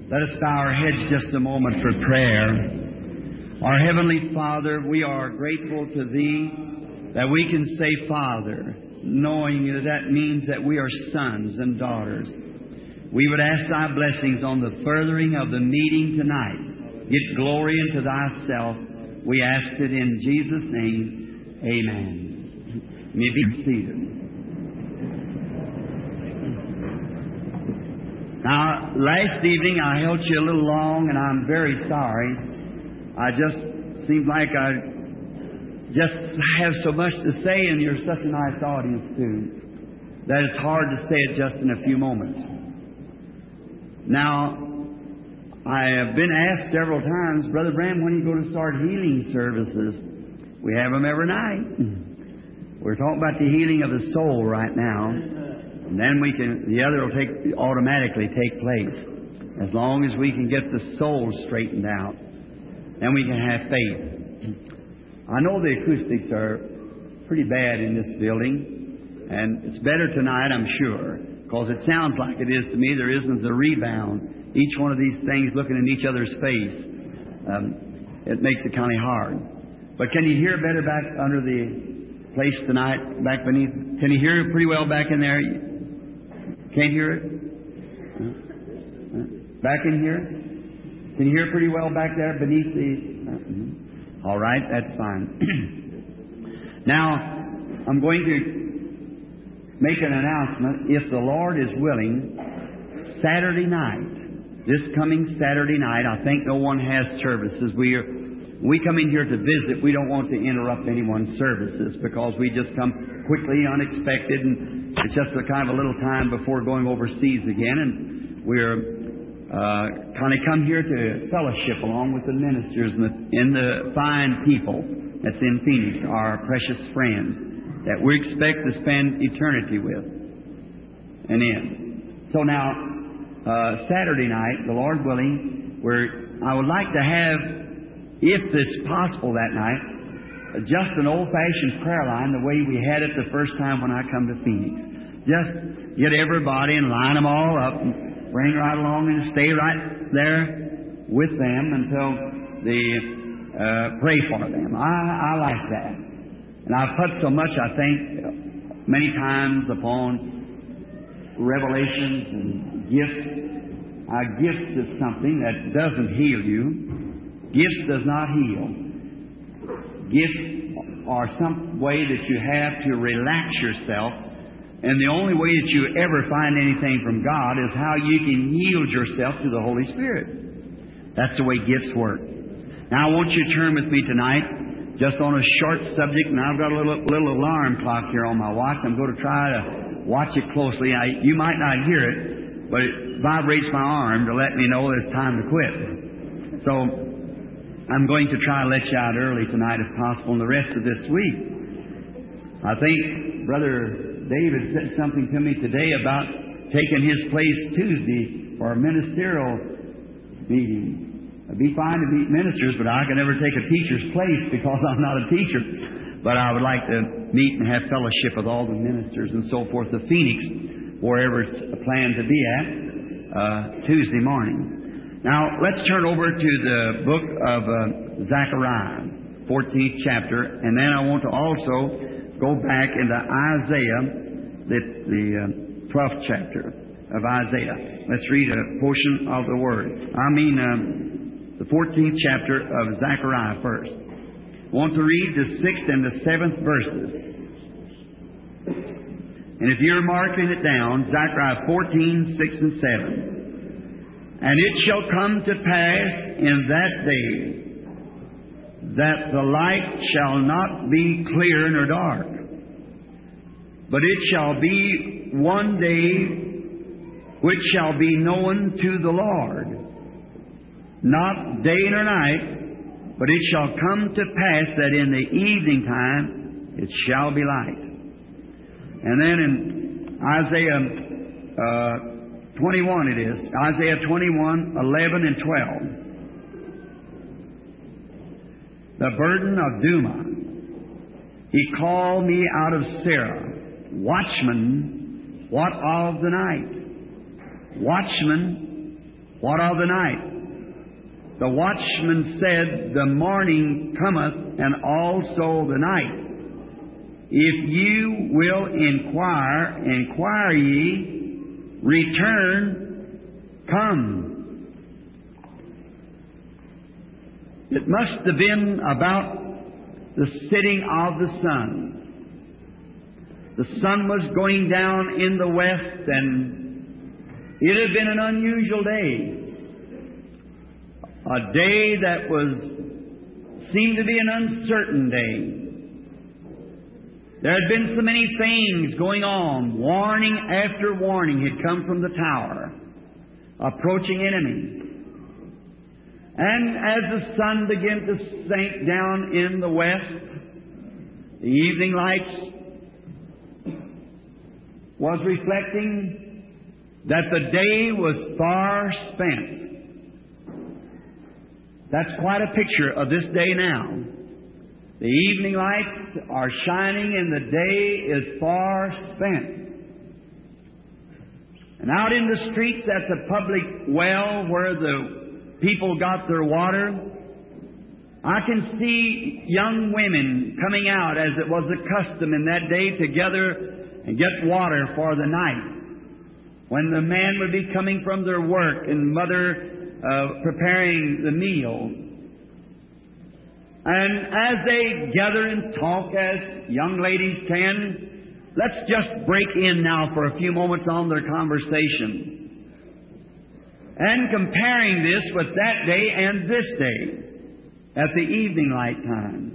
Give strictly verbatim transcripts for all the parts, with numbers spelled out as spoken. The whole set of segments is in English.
Let us bow our heads just a moment for prayer. Our Heavenly Father, we are grateful to Thee that we can say Father, knowing that that means that we are sons and daughters. We would ask Thy blessings on the furthering of the meeting tonight. Get glory into Thyself. We ask it in Jesus' name. Amen. You may be seated. Now, last evening I held you a little long, and I'm very sorry. I just seemed like I just have so much to say, and you're such a nice audience, too, that it's hard to say it just in a few moments. Now, I have been asked several times, Brother Bram, when are you going to start healing services? We have them every night. We're talking about the healing of the soul right now. And then we can, the other will take, automatically take place. As long as we can get the soul straightened out, then we can have faith. I know the acoustics are pretty bad in this building, and it's better tonight, I'm sure, because it sounds like it is to me. There isn't a rebound. Each one of these things looking in each other's face, um, it makes it kind of hard. But can you hear better back under the place tonight, back beneath? Can you hear it pretty well back in there? Can't hear it? Back in here? Can you hear it pretty well back there beneath the... All right, that's fine. Now, I'm going to make an announcement. If the Lord is willing, Saturday night, this coming Saturday night, I think no one has services. We are, we come in here to visit. We don't want to interrupt anyone's services because we just come quickly, unexpected, and it's just a kind of a little time before going overseas again, and we're uh, kind of come here to fellowship along with the ministers and the, and the fine people that's in Phoenix, our precious friends that we expect to spend eternity with and in. So now, uh, Saturday night, the Lord willing, where I would like to have, if it's possible that night, just an old-fashioned prayer line the way we had it the first time when I come to Phoenix. Just get everybody and line them all up and bring right along and stay right there with them until they uh, pray for them. I, I like that. And I've put so much, I think, many times upon revelations and gifts. A gift is something that doesn't heal you. Gifts does not heal. Gifts are some way that you have to relax yourself, and the only way that you ever find anything from God is how you can yield yourself to the Holy Spirit. That's the way gifts work. Now I want you to turn with me tonight just on a short subject, and I've got a little, little alarm clock here on my watch. I'm going to try to watch it closely. I, you might not hear it, but it vibrates my arm to let me know that it's time to quit. So I'm going to try to let you out early tonight if possible and the rest of this week. I think Brother David said something to me today about taking his place Tuesday for a ministerial meeting. It'd be fine to meet ministers, but I can never take a teacher's place because I'm not a teacher. But I would like to meet and have fellowship with all the ministers and so forth of Phoenix, wherever it's planned to be at, uh, Tuesday morning. Now, let's turn over to the book of uh, Zechariah, fourteenth chapter, and then I want to also go back into Isaiah, the, the uh, twelfth chapter of Isaiah. Let's read a portion of the Word. I mean, um, the fourteenth chapter of Zechariah first. I want to read the sixth and the seventh verses. And if you're marking it down, Zechariah fourteen, six and seven. And it shall come to pass in that day that the light shall not be clear nor dark, but it shall be one day which shall be known to the Lord, not day nor night, but it shall come to pass that in the evening time it shall be light. And then in Isaiah uh, twenty-one it is. Isaiah twenty-one, eleven and twelve. The burden of Duma. He called me out of Sarah. Watchman, what of the night? Watchman, What of the night? The watchman said, The morning cometh, and also the night. If you will inquire, inquire ye, return, come. It must have been about the setting of the sun. The sun was going down in the west, and it had been an unusual day. A day that was seemed to be an uncertain day. There had been so many things going on. Warning after warning had come from the tower. Approaching enemy. And as the sun began to sink down in the west, the evening lights was reflecting that the day was far spent. That's quite a picture of this day now. The evening lights are shining and the day is far spent. And out in the streets at the public well where the people got their water, I can see young women coming out as it was the custom in that day to gather and get water for the night. When the man would be coming from their work and mother uh, preparing the meal. And as they gather and talk as young ladies can, let's just break in now for a few moments on their conversation. And comparing this with that day and this day at the evening light time.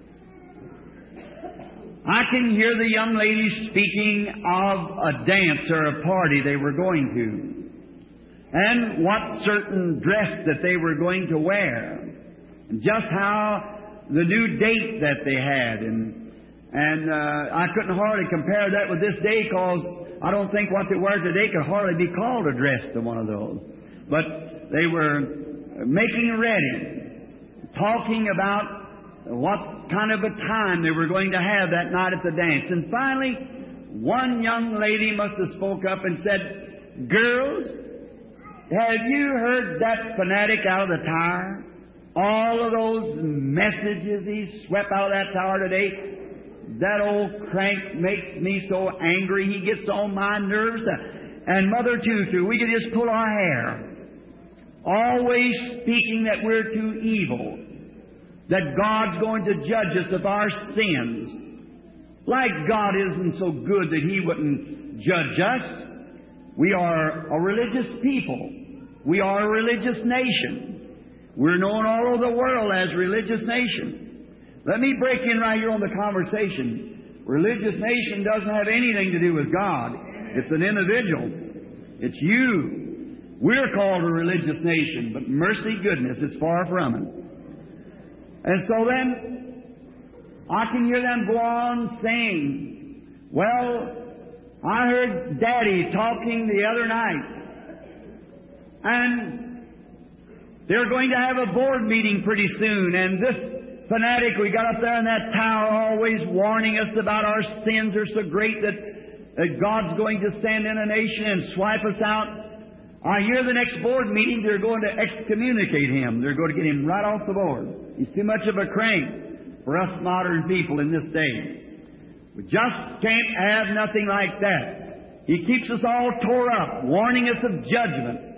I can hear the young ladies speaking of a dance or a party they were going to, and what certain dress that they were going to wear. Just how the new date that they had. And and uh, I couldn't hardly compare that with this day, because I don't think what they wear today could hardly be called a dress to one of those. But they were making ready, talking about what kind of a time they were going to have that night at the dance. And finally, one young lady must have spoke up and said, "Girls, have you heard that fanatic out of the tower? All of those messages he swept out of that tower today, that old crank makes me so angry. He gets on my nerves. And Mother Tutu, we could just pull our hair. Always speaking that we're too evil, that God's going to judge us of our sins. Like God isn't so good that He wouldn't judge us. We are a religious people. We are a religious nation. We're known all over the world as a religious nation. Let me break in right here on the conversation. Religious nation doesn't have anything to do with God. It's an individual. It's you. We're called a religious nation, but mercy, goodness, it's far from it. And so then, I can hear them go on saying, well, I heard Daddy talking the other night, and they're going to have a board meeting pretty soon, and this fanatic we got up there in that tower always warning us about our sins are so great that, that God's going to send in a nation and swipe us out. I hear the next board meeting they're going to excommunicate him. They're going to get him right off the board. He's too much of a crank for us modern people in this day. We just can't have nothing like that. He keeps us all tore up, warning us of judgment.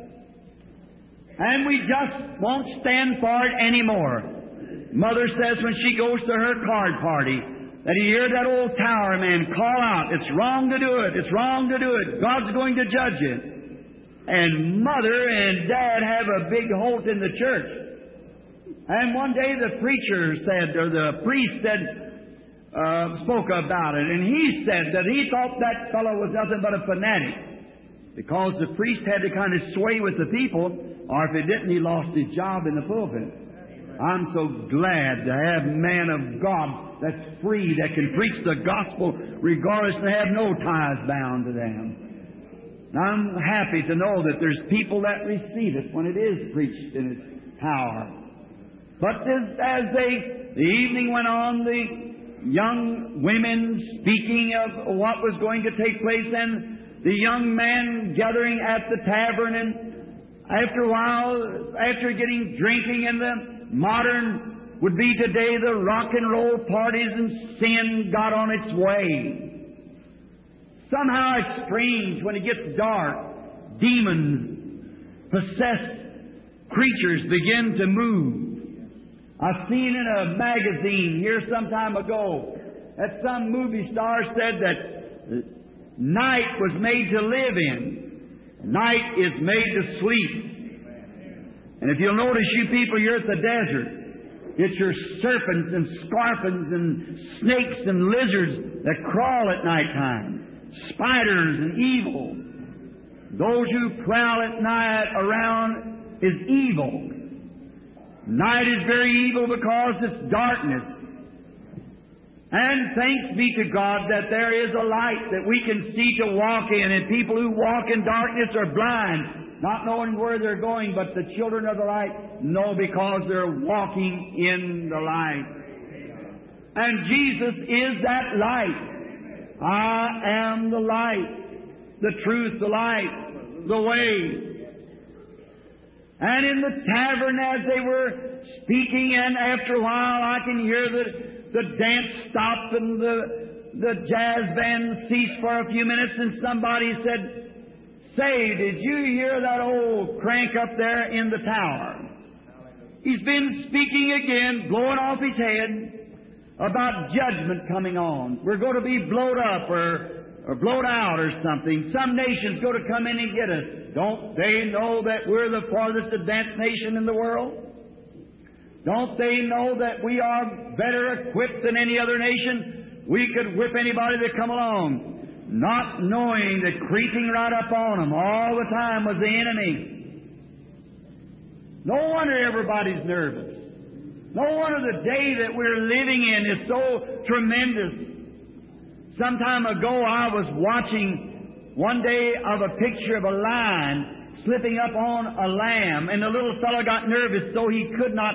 And we just won't stand for it anymore. Mother says when she goes to her card party that you hear that old tower man call out, it's wrong to do it, it's wrong to do it, God's going to judge it. And Mother and Dad have a big holt in the church. And one day the preacher said, or the priest said, uh, spoke about it, and he said that he thought that fellow was nothing but a fanatic, because the priest had to kind of sway with the people, or if he didn't, he lost his job in the pulpit. I'm so glad to have man of God that's free, that can preach the gospel regardless and have no ties bound to them. And I'm happy to know that there's people that receive it when it is preached in its power. But as, as they, the evening went on, the young women speaking of what was going to take place, and the young men gathering at the tavern, and after a while, after getting drinking in the modern, would be today the rock and roll parties, and sin got on its way. Somehow it's strange when it gets dark, demons, possessed creatures begin to move. I've seen in a magazine here some time ago that some movie star said that night was made to live in. Night is made to sleep. And if you'll notice, you people, you're at the desert. It's your serpents and scorpions and snakes and lizards that crawl at night time. Spiders and evil. Those who prowl at night around is evil. Night is very evil because it's darkness. And thanks be to God that there is a light that we can see to walk in. And people who walk in darkness are blind, not knowing where they're going. But the children of the light know because they're walking in the light. And Jesus is that light. I am the light, the truth, the light, the way. And in the tavern as they were speaking, and after a while I can hear the, the dance stop and the, the jazz band cease for a few minutes, and somebody said, "Say, did you hear that old crank up there in the tower? He's been speaking again, blowing off his head about judgment coming on. We're going to be blowed up or or blowed out or something. Some nation's going to come in and get us. Don't they know that we're the farthest advanced nation in the world? Don't they know that we are better equipped than any other nation? We could whip anybody that come along." Not knowing that creeping right up on them all the time was the enemy. No wonder everybody's nervous. No wonder the day that we're living in is so tremendous. Some time ago I was watching one day of a picture of a lion slipping up on a lamb, and the little fellow got nervous so he could not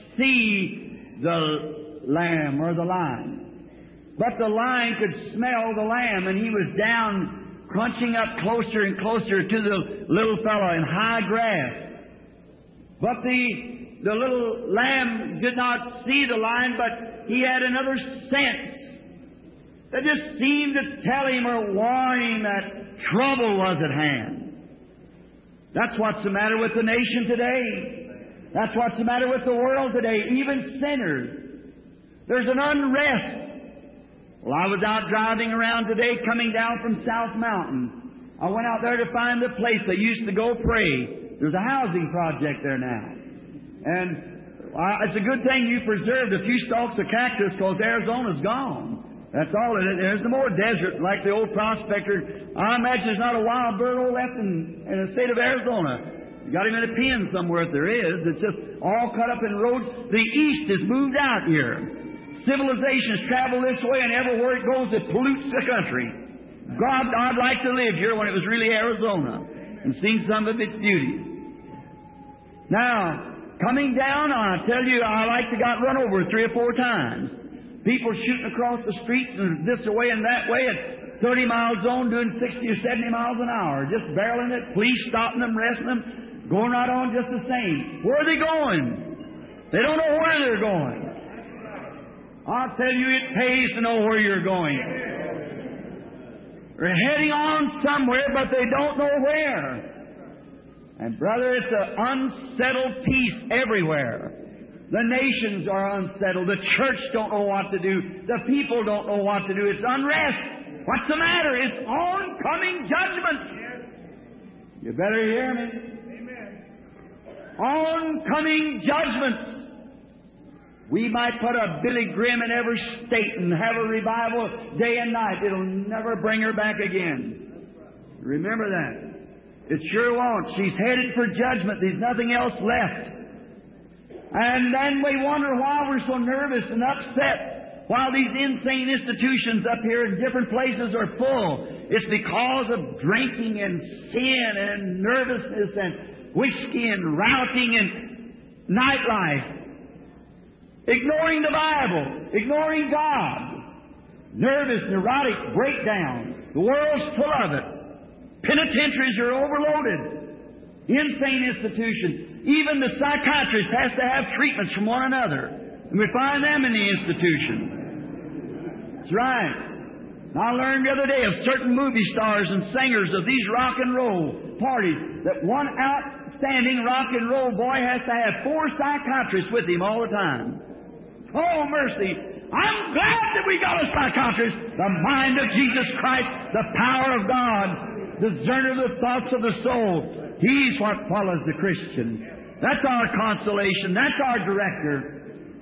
see the lamb or the lion. But the lion could smell the lamb, and he was down, crunching up closer and closer to the little fellow in high grass. But the, the little lamb did not see the lion, but he had another sense that just seemed to tell him or warn him that trouble was at hand. That's what's the matter with the nation today. That's what's the matter with the world today, even sinners. There's an unrest. Well, I was out driving around today coming down from South Mountain. I went out there to find the place they used to go pray. There's a housing project there now. And uh, it's a good thing you preserved a few stalks of cactus because Arizona's gone. That's all it is. There's no more desert like the old prospector. I imagine there's not a wild bird left in, in the state of Arizona. You got him in a pen somewhere if there is. It's just all cut up in roads. The East has moved out here. Civilizations travel this way, and everywhere it goes, it pollutes the country. God, I'd like to live here when it was really Arizona and seen some of its beauty. Now, coming down, I tell you, I like to got run over three or four times. People shooting across the streets and this way and that way at thirty mile zone doing sixty or seventy miles an hour, just barreling it, police stopping them, arresting them, going right on just the same. Where are they going? They don't know where they're going. I'll tell you, it pays to know where you're going. They're heading on somewhere, but they don't know where. And brother, it's an unsettled peace everywhere. The nations are unsettled. The church don't know what to do. The people don't know what to do. It's unrest. What's the matter? It's oncoming judgment. You better hear me. Amen. Oncoming judgments. We might put a Billy Graham in every state and have a revival day and night. It'll never bring her back again. Remember that. It sure won't. She's headed for judgment. There's nothing else left. And then we wonder why we're so nervous and upset while these insane institutions up here in different places are full. It's because of drinking and sin and nervousness and whiskey and routing and nightlife. Ignoring the Bible, ignoring God, nervous, neurotic breakdown. The world's full of it. Penitentiaries are overloaded. Insane institutions. Even the psychiatrist has to have treatments from one another. And we find them in the institution. That's right. I learned the other day of certain movie stars and singers of these rock and roll parties that one outstanding rock and roll boy has to have four psychiatrists with him all the time. Oh, mercy. I'm glad that we got a psychiatrist. The mind of Jesus Christ, the power of God, discerner of the thoughts of the soul. He's what follows the Christian. That's our consolation. That's our director.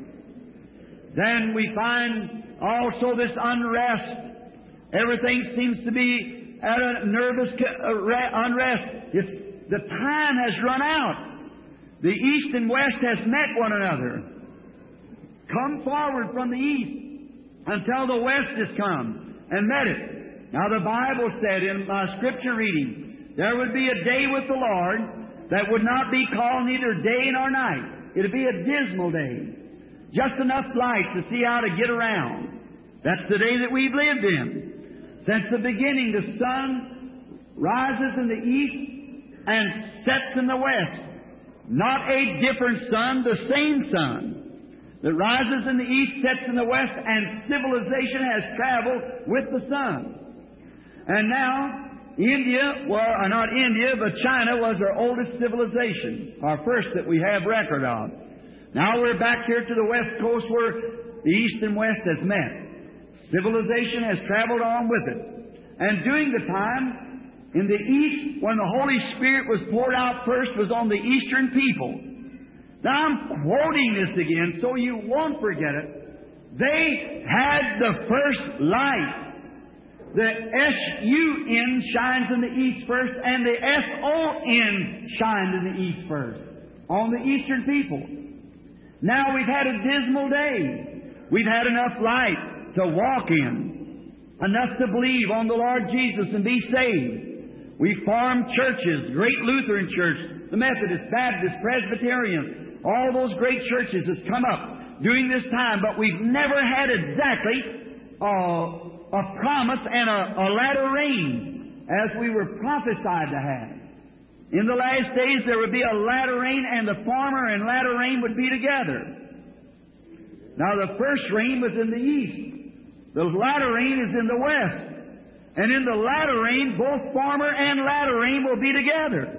Then we find also this unrest. Everything seems to be at a nervous unrest. It's, the time has run out. The East and West has met one another. Come forward from the East until the West has come and met it. Now the Bible said in my scripture reading, there would be a day with the Lord that would not be called neither day nor night. It would be a dismal day. Just enough light to see how to get around. That's the day that we've lived in. Since the beginning, the sun rises in the east and sets in the west. Not a different sun, the same sun that rises in the east, sets in the west, and civilization has traveled with the sun. And now, India, well, not India, but China was our oldest civilization, our first that we have record of. Now we're back here to the west coast where the east and west has met. Civilization has traveled on with it. And during the time, in the east, when the Holy Spirit was poured out first, was on the eastern people. Now I'm quoting this again so you won't forget it. They had the first light. The S U N shines in the east first, and the S O N shines in the east first, on the eastern people. Now we've had a dismal day. We've had enough light to walk in, enough to believe on the Lord Jesus and be saved. We formed churches, great Lutheran Church, the Methodist, Baptist, Presbyterian, all those great churches has come up during this time, but we've never had exactly uh, a promise and a, a latter rain as we were prophesied to have. In the last days there would be a latter rain, and the former and latter rain would be together. Now the first rain was in the east. The latter rain is in the west. And in the latter rain, both former and latter rain will be together.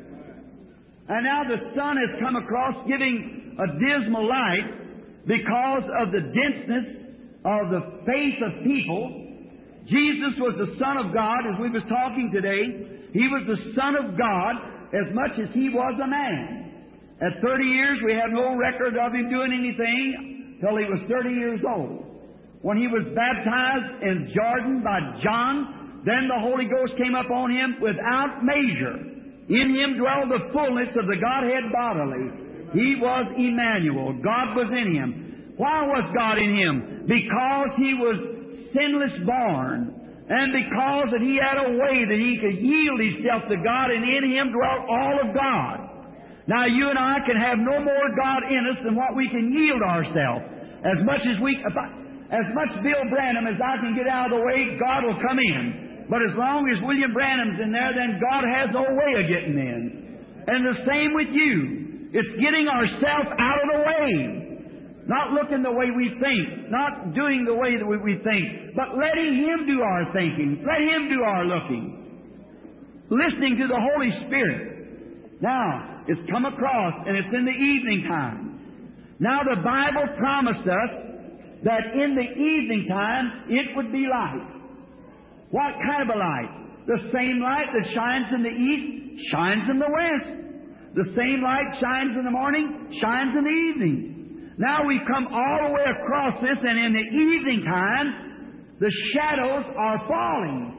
And now the sun has come across giving a dismal light because of the denseness of the faith of people. Jesus was the Son of God, as we was talking today. He was the Son of God as much as He was a man. At thirty years, we have no record of Him doing anything till He was thirty years old. When He was baptized in Jordan by John, then the Holy Ghost came upon Him without measure. In Him dwelled the fullness of the Godhead bodily. He was Emmanuel. God was in Him. Why was God in Him? Because He was sinless born, and because that He had a way that He could yield Himself to God, and in Him dwelt all of God. Now you and I can have no more God in us than what we can yield ourselves. As much as we... If I, As much Bill Branham as I can get out of the way, God will come in. But as long as William Branham's in there, then God has no way of getting in. And the same with you. It's getting ourselves out of the way. Not looking the way we think. Not doing the way that we, we think. But letting Him do our thinking. Let Him do our looking. Listening to the Holy Spirit. Now, it's come across, and it's in the evening time. Now the Bible promised us that in the evening time it would be light. What kind of a light? The same light that shines in the east shines in the west. The same light shines in the morning, shines in the evening. Now we've come all the way across this, and in the evening time the shadows are falling.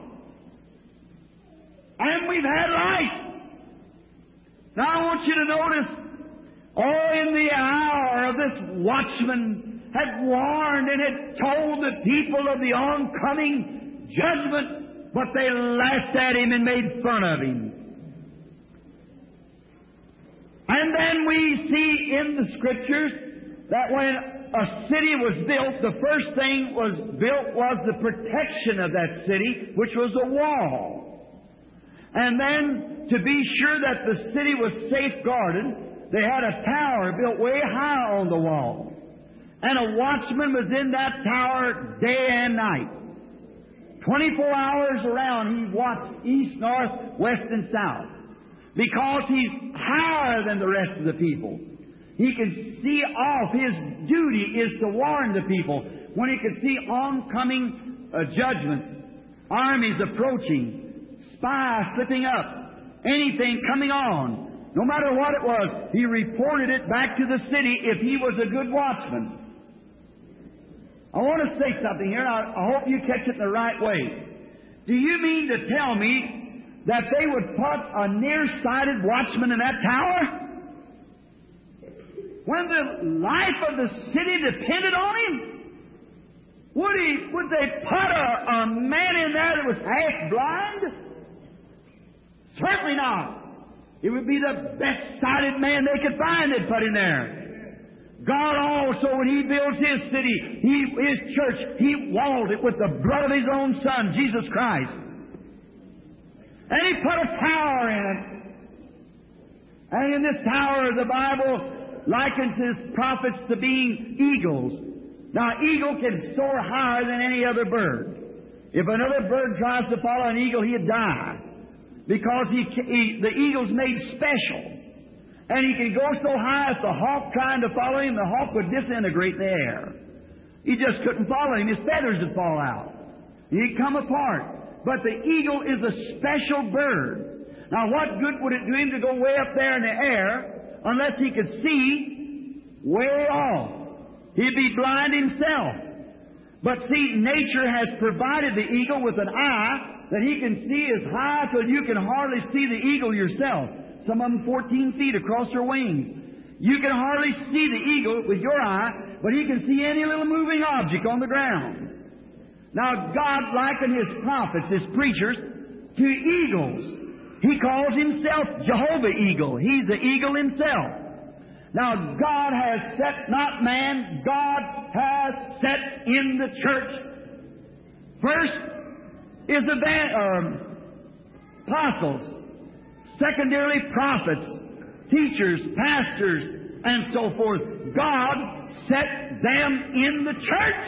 And we've had light. Now I want you to notice, oh, in the hour of this watchman had warned and had told the people of the oncoming judgment, but they laughed at him and made fun of him. And then we see in the Scriptures that when a city was built, the first thing was built was the protection of that city, which was a wall. And then, to be sure that the city was safeguarded, they had a tower built way high on the wall. And a watchman was in that tower day and night. twenty-four hours around, he watched east, north, west, and south. Because he's higher than the rest of the people. He can see off. His duty is to warn the people. When he could see oncoming uh, judgment, armies approaching, spies slipping up, anything coming on, no matter what it was, he reported it back to the city if he was a good watchman. I want to say something here, and I, I hope you catch it in the right way. Do you mean to tell me that they would put a nearsighted watchman in that tower? When the life of the city depended on him? Would he, would they put a, a man in there that was half blind? Certainly not. It would be the best-sighted man they could find they'd put in there. God also, when He builds His city, He, His church, He walled it with the blood of His own Son, Jesus Christ. And He put a tower in it. And in this tower, the Bible likens His prophets to being eagles. Now, an eagle can soar higher than any other bird. If another bird tries to follow an eagle, he'd die. Because he, he, the eagle's made special. And he can go so high if the hawk trying to follow him, the hawk would disintegrate in the air. He just couldn't follow him. His feathers would fall out. He'd come apart. But the eagle is a special bird. Now, what good would it do him to go way up there in the air unless he could see way off? He'd be blind himself. But see, nature has provided the eagle with an eye that he can see as high till you can hardly see the eagle yourself. Some of them fourteen feet across their wings. You can hardly see the eagle with your eye, but he can see any little moving object on the ground. Now, God likened His prophets, His preachers, to eagles. He calls Himself Jehovah Eagle. He's the eagle Himself. Now, God has set, not man, God has set in the church. First is the um, apostles. Secondarily, prophets, teachers, pastors, and so forth. God set them in the church.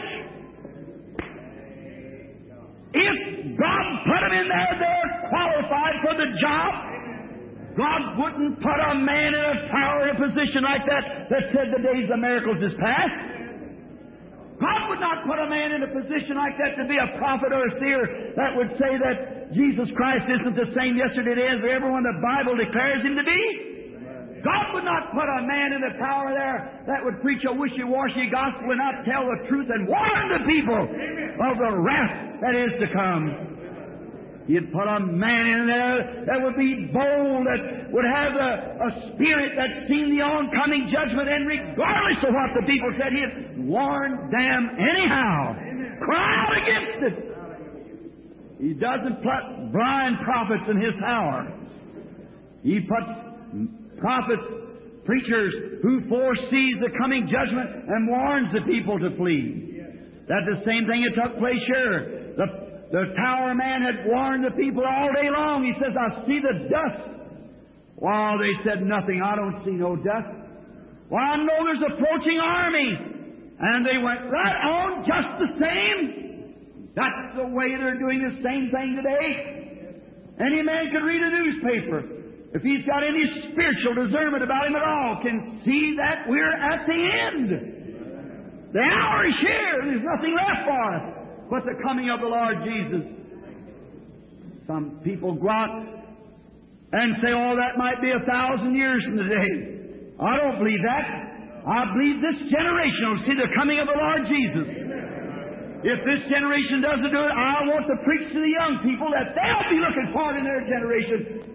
If God put them in there, they're qualified for the job. God wouldn't put a man in a tower in a position like that that said the days of miracles is past. God would not put a man in a position like that to be a prophet or a seer that would say that Jesus Christ isn't the same yesterday, today, and forever when the Bible declares Him to be. God would not put a man in a tower there that would preach a wishy-washy gospel and not tell the truth and warn the people of the wrath that is to come. He'd put a man in there that would be bold, that would have a, a spirit that's seen the oncoming judgment, and regardless of what the people said, he'd warn them anyhow. Cry out against it. He doesn't put blind prophets in His tower. He puts prophets, preachers, who foresees the coming judgment and warns the people to flee. That's the same thing that took place here. The The tower man had warned the people all day long. He says, I see the dust. Well, they said nothing. I don't see no dust. Well, I know there's an approaching army. And they went right on just the same. That's the way they're doing the same thing today. Any man can read a newspaper, if he's got any spiritual discernment about him at all, can see that we're at the end. The hour is here. There's nothing left for us but the coming of the Lord Jesus. Some people go out and say, oh, that might be a thousand years from today. I don't believe that. I believe this generation will see the coming of the Lord Jesus. If this generation doesn't do it, I want to preach to the young people that they'll be looking forward in their generation.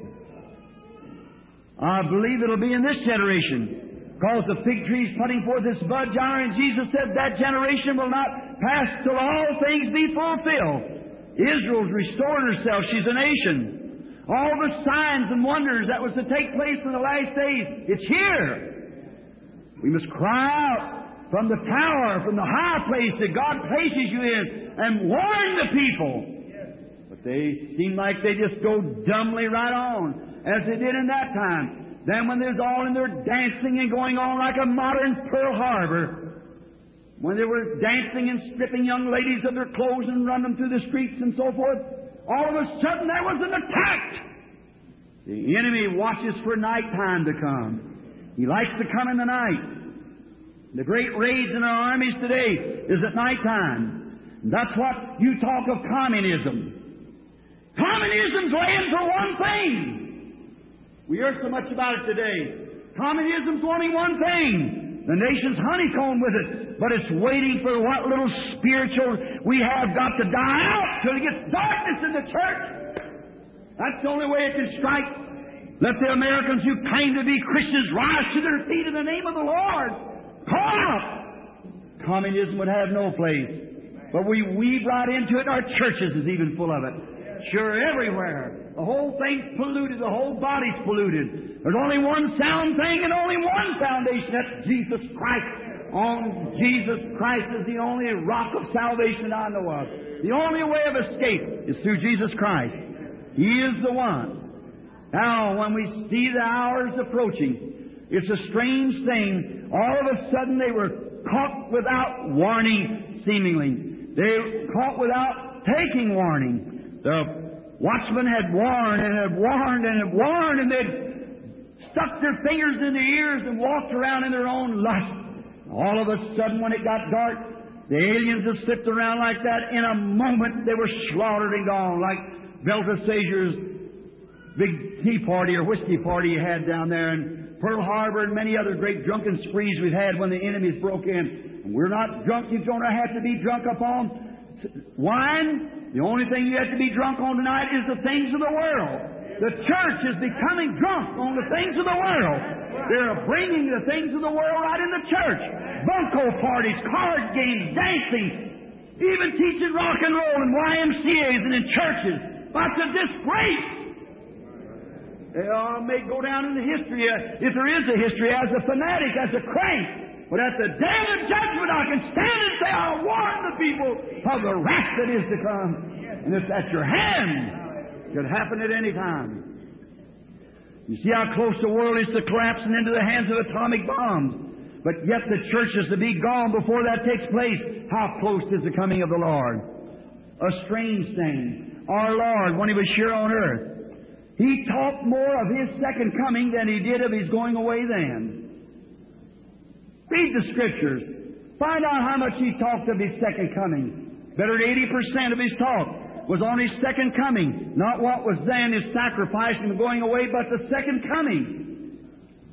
I believe it'll be in this generation. Because the fig tree is putting forth its bud, John, and Jesus said that generation will not pass till all things be fulfilled. Israel's restored herself. She's a nation. All the signs and wonders that was to take place in the last days, it's here. We must cry out from the tower, from the high place that God places you in, and warn the people. But But they seem like they just go dumbly right on, as they did in that time. Then when there's all in there dancing and going on like a modern Pearl Harbor, when they were dancing and stripping young ladies of their clothes and running them through the streets and so forth, all of a sudden there was an attack. The enemy watches for nighttime to come. He likes to come in the night. The great raids in our armies today is at nighttime. That's what you talk of communism. Communism's laying for one thing. We hear so much about it today. Communism's wanting one thing. The nation's honeycombed with it, but it's waiting for what little spiritual we have got to die out till it gets darkness in the church. That's the only way it can strike. Let the Americans who claim to be Christians rise to their feet in the name of the Lord. Call out! Communism would have no place. But we weave right into it. Our churches is even full of it. Sure, everywhere. The whole thing's polluted. The whole body's polluted. There's only one sound thing and only one foundation. That's Jesus Christ. On Jesus Christ is the only rock of salvation I know of. The only way of escape is through Jesus Christ. He is the one. Now, when we see the hours approaching, it's a strange thing. All of a sudden they were caught without warning, seemingly. They were caught without taking warning. The watchmen had warned and had warned and had warned, and they'd stuck their fingers in their ears and walked around in their own lust. All of a sudden, when it got dark, the aliens just slipped around like that. In a moment, they were slaughtered and gone, like Belteshazzar's big tea party or whiskey party he had down there in Pearl Harbor and many other great drunken sprees we've had when the enemies broke in. And we're not drunk. You don't have to be drunk upon wine. The only thing you have to be drunk on tonight is the things of the world. The church is becoming drunk on the things of the world. They're bringing the things of the world right in the church. Bunco parties, card games, dancing, even teaching rock and roll in Y M C As and in churches. That's a disgrace. They all may go down in the history, uh, if there is a history, as a fanatic, as a crank. But at the day of judgment, I can stand and say, I'll warn the people of the wrath that is to come. And it's at your hand. It could happen at any time. You see how close the world is to collapsing into the hands of atomic bombs. But yet the church is to be gone before that takes place. How close is the coming of the Lord? A strange thing. Our Lord, when He was here on earth, He talked more of His second coming than He did of His going away then. Read the Scriptures. Find out how much He talked of His second coming. Better than eighty percent of His talk was on His second coming. Not what was then His sacrifice and going away, but the second coming.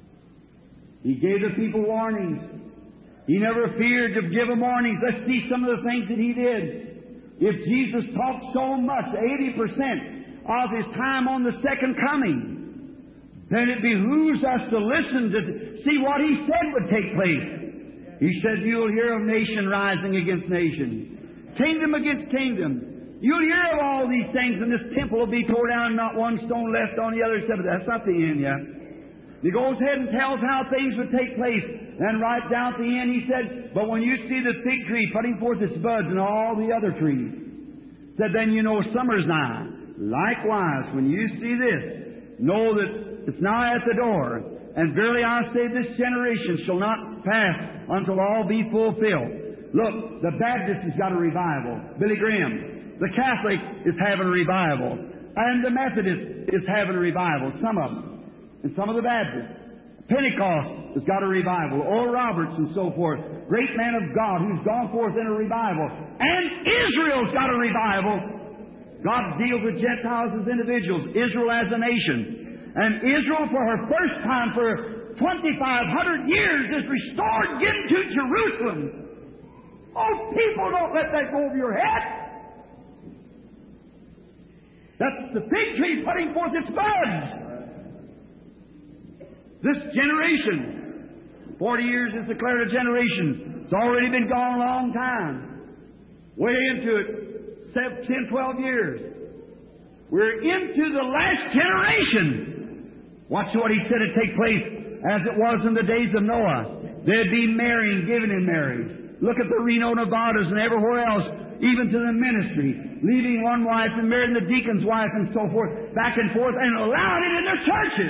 He gave the people warnings. He never feared to give them warnings. Let's see some of the things that He did. If Jesus talked so much, eighty percent of His time on the second coming, then it behooves us to listen to see what He said would take place. He said, you'll hear of nation rising against nation, kingdom against kingdom. You'll hear of all these things, and this temple will be torn down and not one stone left on the other. Except that's not the end yet. He goes ahead and tells how things would take place. Then right down at the end He said, but when you see the fig tree putting forth its buds and all the other trees, said, then you know summer's nigh. Likewise, when you see this, know that it's now at the door. And verily I say, this generation shall not pass until all be fulfilled. Look, the Baptist has got a revival. Billy Graham. The Catholic is having a revival. And the Methodist is having a revival. Some of them. And some of the Baptists. Pentecost has got a revival. Oral Roberts and so forth. Great man of God who's gone forth in a revival. And Israel's got a revival. God deals with Gentiles as individuals. Israel as a nation. And Israel, for her first time for twenty-five hundred years, is restored again to Jerusalem. Oh, people, don't let that go over your head. That's the fig tree putting forth its buds. This generation, forty years is declared a generation. It's already been gone a long time. Way into it, ten, twelve years. We're into the last generation. Watch what He said would take place as it was in the days of Noah. There'd be marrying, giving in marriage. Look at the Reno Nevadas and everywhere else. even to the ministry, leaving one wife and marrying the deacon's wife and so forth, back and forth, and allowing it in their churches.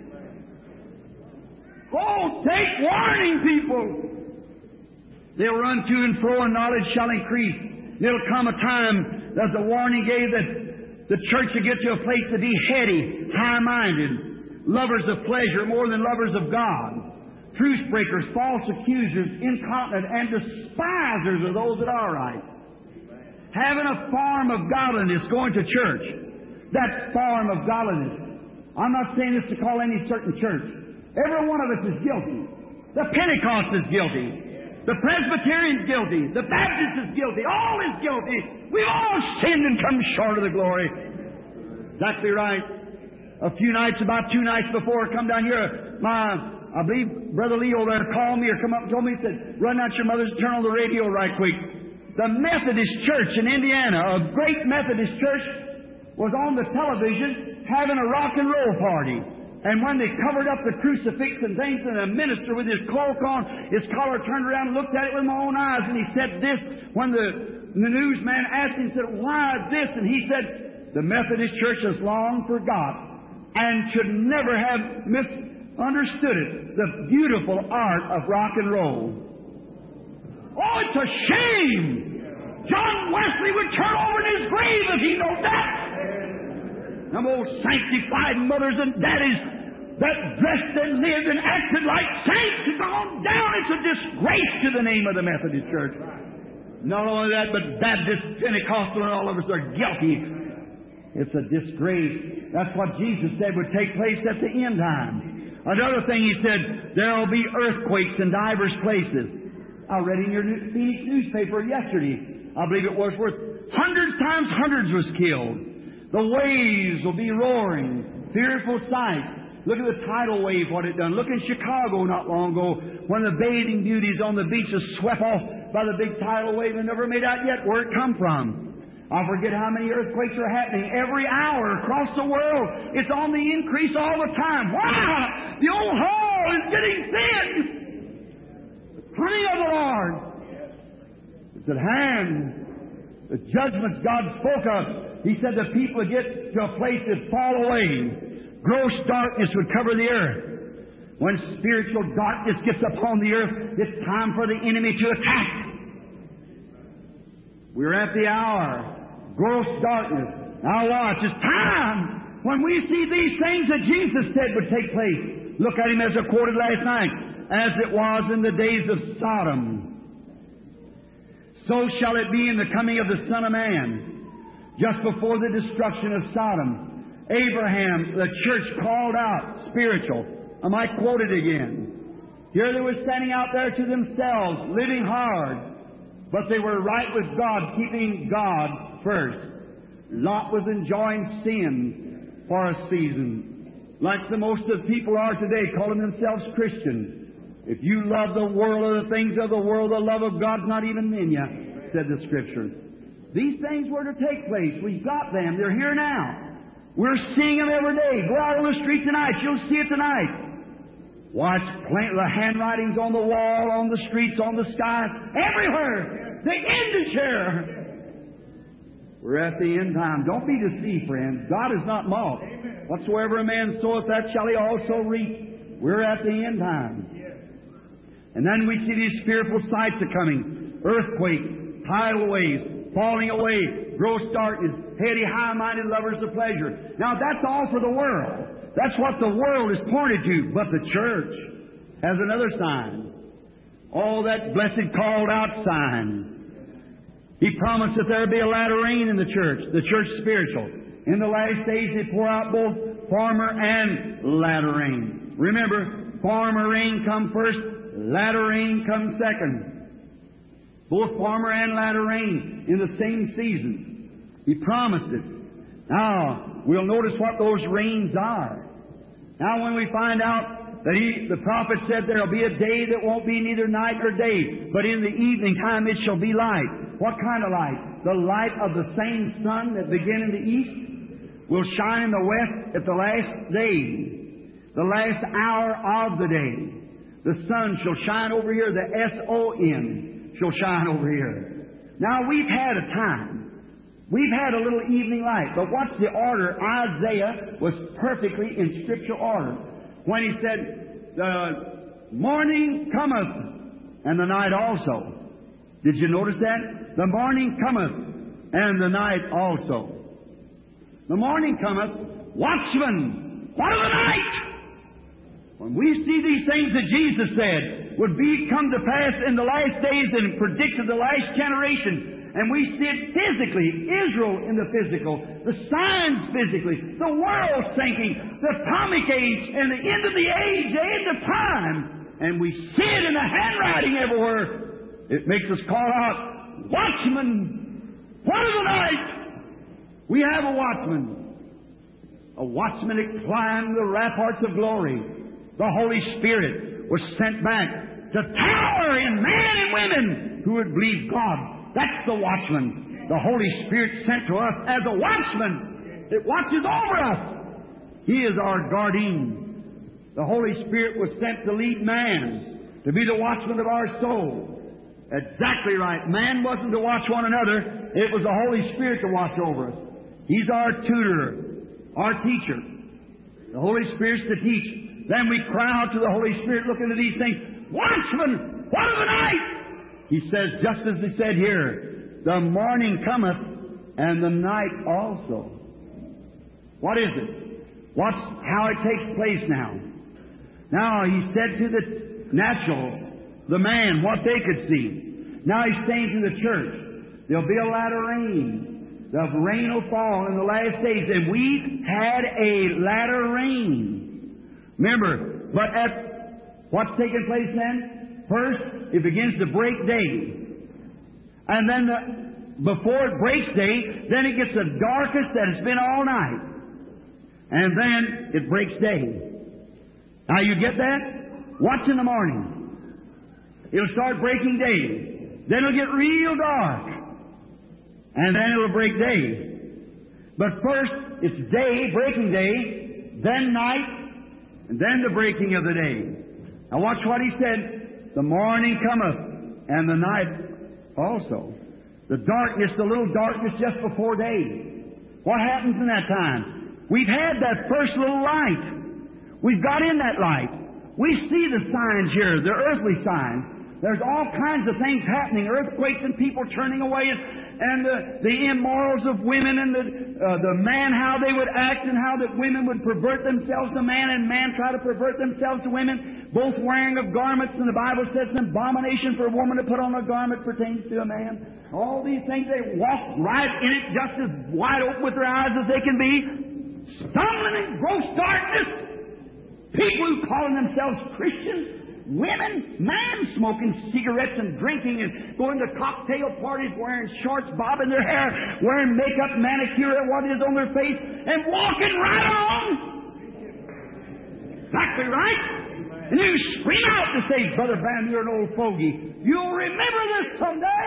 Oh, take warning, people. They'll run to and fro, and knowledge shall increase. There'll come a time, as the warning gave, that the church will get to a place to be heady, high-minded, lovers of pleasure more than lovers of God, truce breakers, false accusers, incontinent, and despisers of those that are right. Having a form of godliness, going to church. That form of godliness. I'm not saying this to call any certain church. Every one of us is guilty. The Pentecost is guilty. The Presbyterian's guilty. The Baptist is guilty. All is guilty. We've all sinned and come short of the glory. Exactly right. A few nights, about two nights before, I come down here, my I believe Brother Leo there called me or come up and told me, he said, run out your mother's, turn on the radio right quick. The Methodist Church in Indiana, a great Methodist church, was on the television having a rock and roll party. And when they covered up the crucifix and things, and the minister with his cloak on, his collar turned around and looked at it with my own eyes, and he said this, when the, the newsman asked him, he said, why this? And he said, the Methodist Church has long forgot and should never have missed understood it, the beautiful art of rock and roll. Oh, it's a shame! John Wesley would turn over in his grave if he knew that! Them old sanctified mothers and daddies that dressed and lived and acted like saints have gone down. It's a disgrace to the name of the Methodist Church. Not only that, but Baptist, Pentecostal, and all of us are guilty. It's a disgrace. That's what Jesus said would take place at the end time. Another thing He said, there will be earthquakes in divers places. I read in your Phoenix newspaper yesterday, I believe it was, where hundreds times hundreds was killed. The waves will be roaring. Fearful sight. Look at the tidal wave, what it done. Look in Chicago not long ago, when the bathing beauties on the beach was swept off by the big tidal wave and never made out yet where it come from. I forget how many earthquakes are happening every hour across the world. It's on the increase all the time. Wow! The old hole is getting thin. The coming of the Lord is at hand. The judgments God spoke of. He said the people would get to a place that fall away. Gross darkness would cover the earth. When spiritual darkness gets upon the earth, it's time for the enemy to attack. We're at the hour. Gross darkness. Now watch. It's time when we see these things that Jesus said would take place. Look at Him as I quoted last night. As it was in the days of Sodom, so shall it be in the coming of the Son of Man. Just before the destruction of Sodom, Abraham, the church called out, spiritual. I might quote it again. Here they were standing out there to themselves, living hard, but they were right with God, keeping God first. Lot was enjoying sin for a season, like the most of people are today, calling themselves Christians. If you love the world or the things of the world, the love of God's not even in you, said the Scripture. These things were to take place. We've got them. They're here now. We're seeing them every day. Go out on the street tonight. You'll see it tonight. Watch plenty of the handwritings on the wall, on the streets, on the sky, everywhere. The end is here. We're at the end time. Don't be deceived, friends. God is not mocked. Whatsoever a man soweth, that shall he also reap. We're at the end time. And then we see these fearful sights are coming. Earthquake, tidal waves, falling away, gross darkness, heady, high-minded lovers of pleasure. Now that's all for the world. That's what the world is pointed to. But the church has another sign. Oh, that blessed called out sign. He promised that there would be a latter rain in the church, the church spiritual. In the last days they pour out both former and latter rain. Remember, former rain come first, latter rain come second. Both former and latter rain in the same season. He promised it. Now, we'll notice what those rains are. Now, when we find out that he, the prophet said there will be a day that won't be neither night nor day, but in the evening time it shall be light. What kind of light? The light of the same sun that began in the east will shine in the west at the last day, the last hour of the day. The sun shall shine over here, the S O N shall shine over here. Now, we've had a time. We've had a little evening light. But what's the order? Isaiah was perfectly in scriptural order. When he said, the morning cometh, and the night also. Did you notice that? The morning cometh, and the night also. The morning cometh, watchman, what of the night? When we see these things that Jesus said would be come to pass in the last days and predicted the last generation, and we see it physically, Israel in the physical, the signs physically, the world sinking, the atomic age, and the end of the age, the end of time, and we see it in the handwriting everywhere. It makes us call out, watchman, what of the night? We have a watchman. A watchman that climbed the ramparts of glory. The Holy Spirit was sent back to tower in men and women who would believe God. That's the watchman. The Holy Spirit sent to us as a watchman that watches over us. He is our guardian. The Holy Spirit was sent to lead man, to be the watchman of our soul. Exactly right. Man wasn't to watch one another. It was the Holy Spirit to watch over us. He's our tutor, our teacher. The Holy Spirit's to teach. Then we cry out to the Holy Spirit, look into these things. Watchman, what of the night? He says, just as he said here, the morning cometh and the night also. What is it? What's how it takes place now? Now, he said to the natural, the man, what they could see. Now he's saying to the church, there'll be a latter rain. The rain will fall in the last days. And we've had a latter rain. Remember, but at what's taking place then? First, it begins to break day. And then the, before it breaks day, then it gets the darkest that it's been all night. And then it breaks day. Now you get that? Watch in the morning. It'll start breaking day. Then it'll get real dark. And then it'll break day. But first, it's day, breaking day, then night, and then the breaking of the day. Now watch what he said. The morning cometh, and the night also. The darkness, the little darkness just before day. What happens in that time? We've had that first little light. We've got in that light. We see the signs here, the earthly signs. There's all kinds of things happening, earthquakes and people turning away, and, and the, the immorals of women, and the, uh, the man, how they would act, and how that women would pervert themselves to man, and man try to pervert themselves to women, both wearing of garments, and the Bible says it's an abomination for a woman to put on a garment pertains to a man. All these things, they walk right in it just as wide open with their eyes as they can be, stumbling in gross darkness. People who calling themselves Christians, women, men smoking cigarettes and drinking and going to cocktail parties wearing shorts, bobbing their hair, wearing makeup, manicure, what is on their face, and walking right on. Exactly right. And you scream out to say, Brother Branham, you're an old fogey. You'll remember this someday.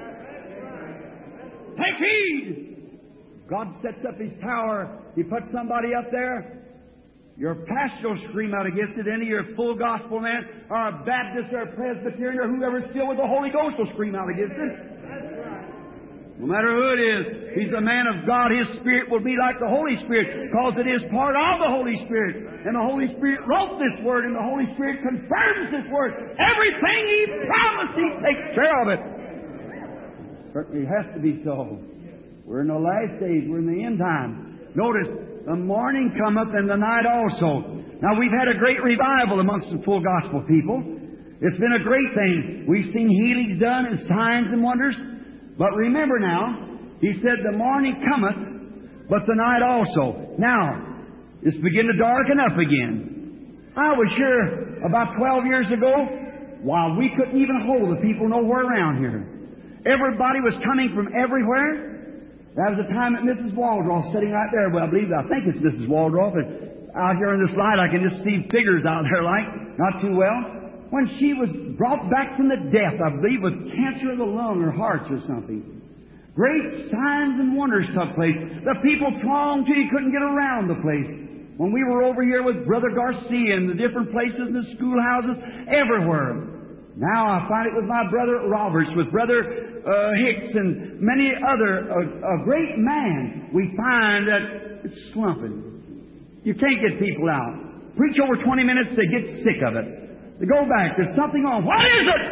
Take heed. God sets up His tower. He puts somebody up there. Your pastor will scream out against it. Any of your full gospel man, or a Baptist, or a Presbyterian, or whoever's filled with the Holy Ghost will scream out against it. No matter who it is, he's a man of God. His Spirit will be like the Holy Spirit, because it is part of the Holy Spirit. And the Holy Spirit wrote this Word, and the Holy Spirit confirms this Word. Everything He promised, He takes care of it. Certainly has to be so. We're in the last days. We're in the end time. Notice, the morning cometh and the night also. Now, we've had a great revival amongst the full gospel people. It's been a great thing. We've seen healings done and signs and wonders. But remember now, He said, the morning cometh, but the night also. Now, it's beginning to darken up again. I was sure about twelve years ago, while we couldn't even hold the people nowhere around here. Everybody was coming from everywhere. That was the time that Missus Waldroff sitting right there. Well, I believe, I think it's Missus Waldroff. And out here in this light, I can just see figures out there like, not too well. When she was brought back from the death, I believe, with cancer of the lung or hearts or something. Great signs and wonders took place. The people thronged till you couldn't get around the place. When we were over here with Brother Garcia and the different places in the schoolhouses, everywhere. Now I find it with my brother Roberts, with Brother uh, Hicks and many other, uh, a great man, we find that it's slumping. You can't get people out. Preach over twenty minutes, they get sick of it. They go back. There's something on. What is it?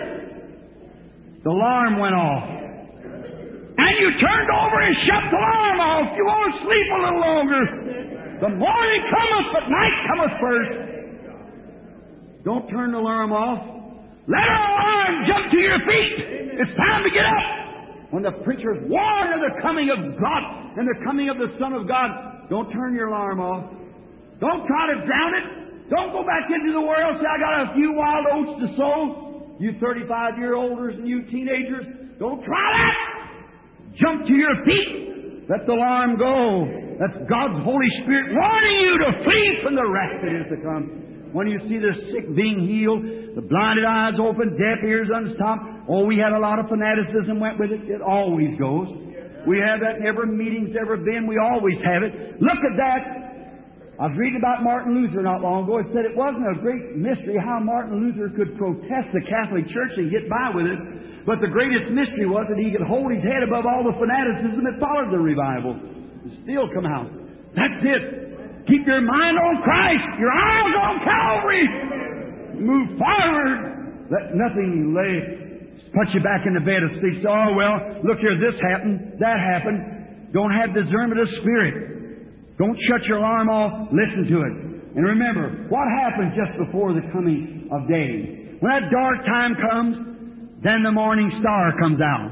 The alarm went off. And you turned over and shut the alarm off. You want to sleep a little longer. The morning cometh, but night cometh first. Don't turn the alarm off. Let our alarm jump to your feet. It's time to get up. When the preachers warn of the coming of God and the coming of the Son of God, don't turn your alarm off. Don't try to drown it. Don't go back into the world and say, I got a few wild oats to sow. You thirty-five-year-olders and you teenagers, don't try that. Jump to your feet. Let the alarm go. That's God's Holy Spirit warning you to flee from the wrath that is to come. When you see the sick being healed, the blinded eyes open, deaf ears unstopped. Oh, we had a lot of fanaticism went with it. It always goes. We have that in every meeting's ever been. We always have it. Look at that. I was reading about Martin Luther not long ago. It said it wasn't a great mystery how Martin Luther could protest the Catholic Church and get by with it. But the greatest mystery was that he could hold his head above all the fanaticism that followed the revival and still come out. That's it. Keep your mind on Christ. Your eyes on Calvary. Move forward. Let nothing lay, put you back in the bed of sleep. So, oh, well, look here, this happened, that happened. Don't have discernment of spirit. Don't shut your alarm off. Listen to it. And remember, what happens just before the coming of day? When that dark time comes, then the morning star comes out.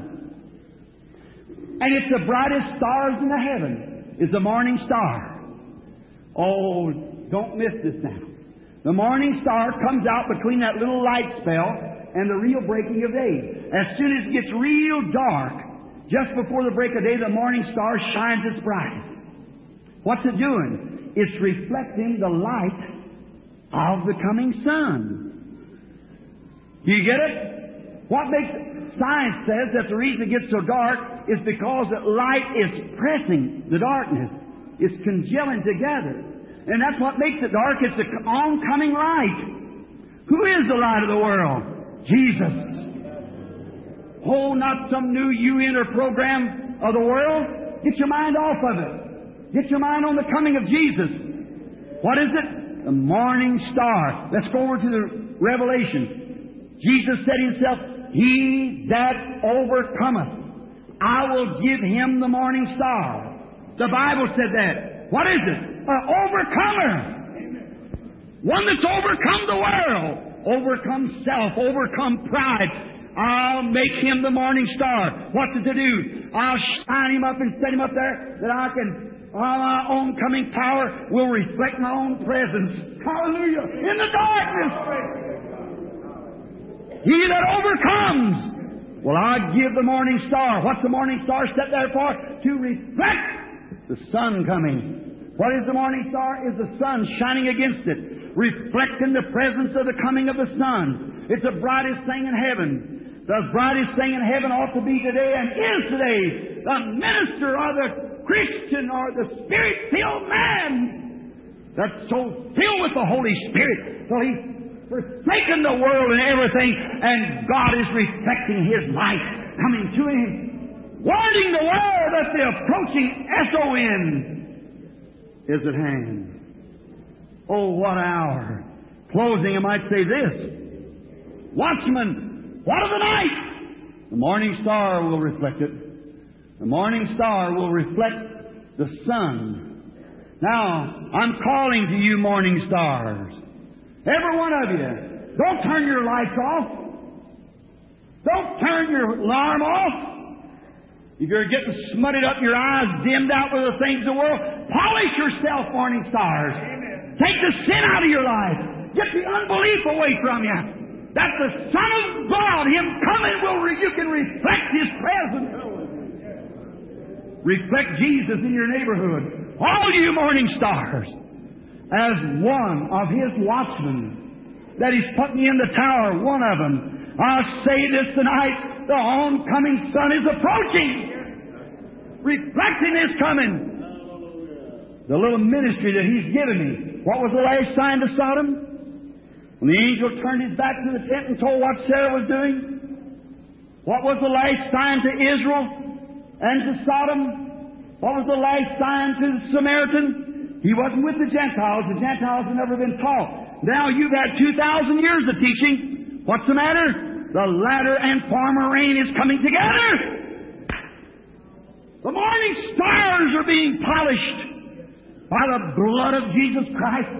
And it's the brightest stars in the heaven is the morning star. Oh, don't miss this now. The morning star comes out between that little light spell and the real breaking of day. As soon as it gets real dark, just before the break of day, the morning star shines its brightest. What's it doing? It's reflecting the light of the coming sun. Do you get it? What makes it? Science says that the reason it gets so dark is because that light is pressing the darkness. It's congealing together. And that's what makes it dark. It's the oncoming light. Who is the light of the world? Jesus. Oh, not some new U N or program of the world. Get your mind off of it. Get your mind on the coming of Jesus. What is it? The morning star. Let's go over to the Revelation. Jesus said himself, He that overcometh, I will give him the morning star. The Bible said that. What is it? An overcomer. One that's overcome the world. Overcome self. Overcome pride. I'll make him the morning star. What does it do? I'll shine him up and set him up there that I can... All my own coming power will reflect my own presence. Hallelujah. In the darkness. He that overcomes. Well, I give the morning star. What's the morning star set there for? To reflect the sun coming. What is the morning star? Is the sun shining against it, reflecting the presence of the coming of the sun. It's the brightest thing in heaven. The brightest thing in heaven ought to be today and is today the minister or the Christian or the Spirit-filled man that's so filled with the Holy Spirit till he's forsaken the world and everything, and God is reflecting His light coming to him, warning the world that the approaching S O N is at hand. Oh, what hour! Closing, I might say this. Watchman, what of the night? The morning star will reflect it. The morning star will reflect the sun. Now, I'm calling to you, morning stars. Every one of you, don't turn your lights off. Don't turn your alarm off. If you're getting smutted up, your eyes dimmed out with the things of the world, polish yourself, morning stars. Amen. Take the sin out of your life. Get the unbelief away from you. That the Son of God, Him coming, will re- you can reflect His presence. Reflect Jesus in your neighborhood. All you morning stars, as one of His watchmen that He's putting in the tower, one of them. I'll say this tonight, the oncoming sun is approaching, reflecting His coming. The little ministry that He's given me. What was the last sign to Sodom? When the angel turned his back to the tent and told what Sarah was doing? What was the last sign to Israel and to Sodom? What was the last sign to the Samaritan? He wasn't with the Gentiles. The Gentiles had never been taught. Now you've had two thousand years of teaching. What's the matter? The latter and former rain is coming together. The morning stars are being polished by the blood of Jesus Christ.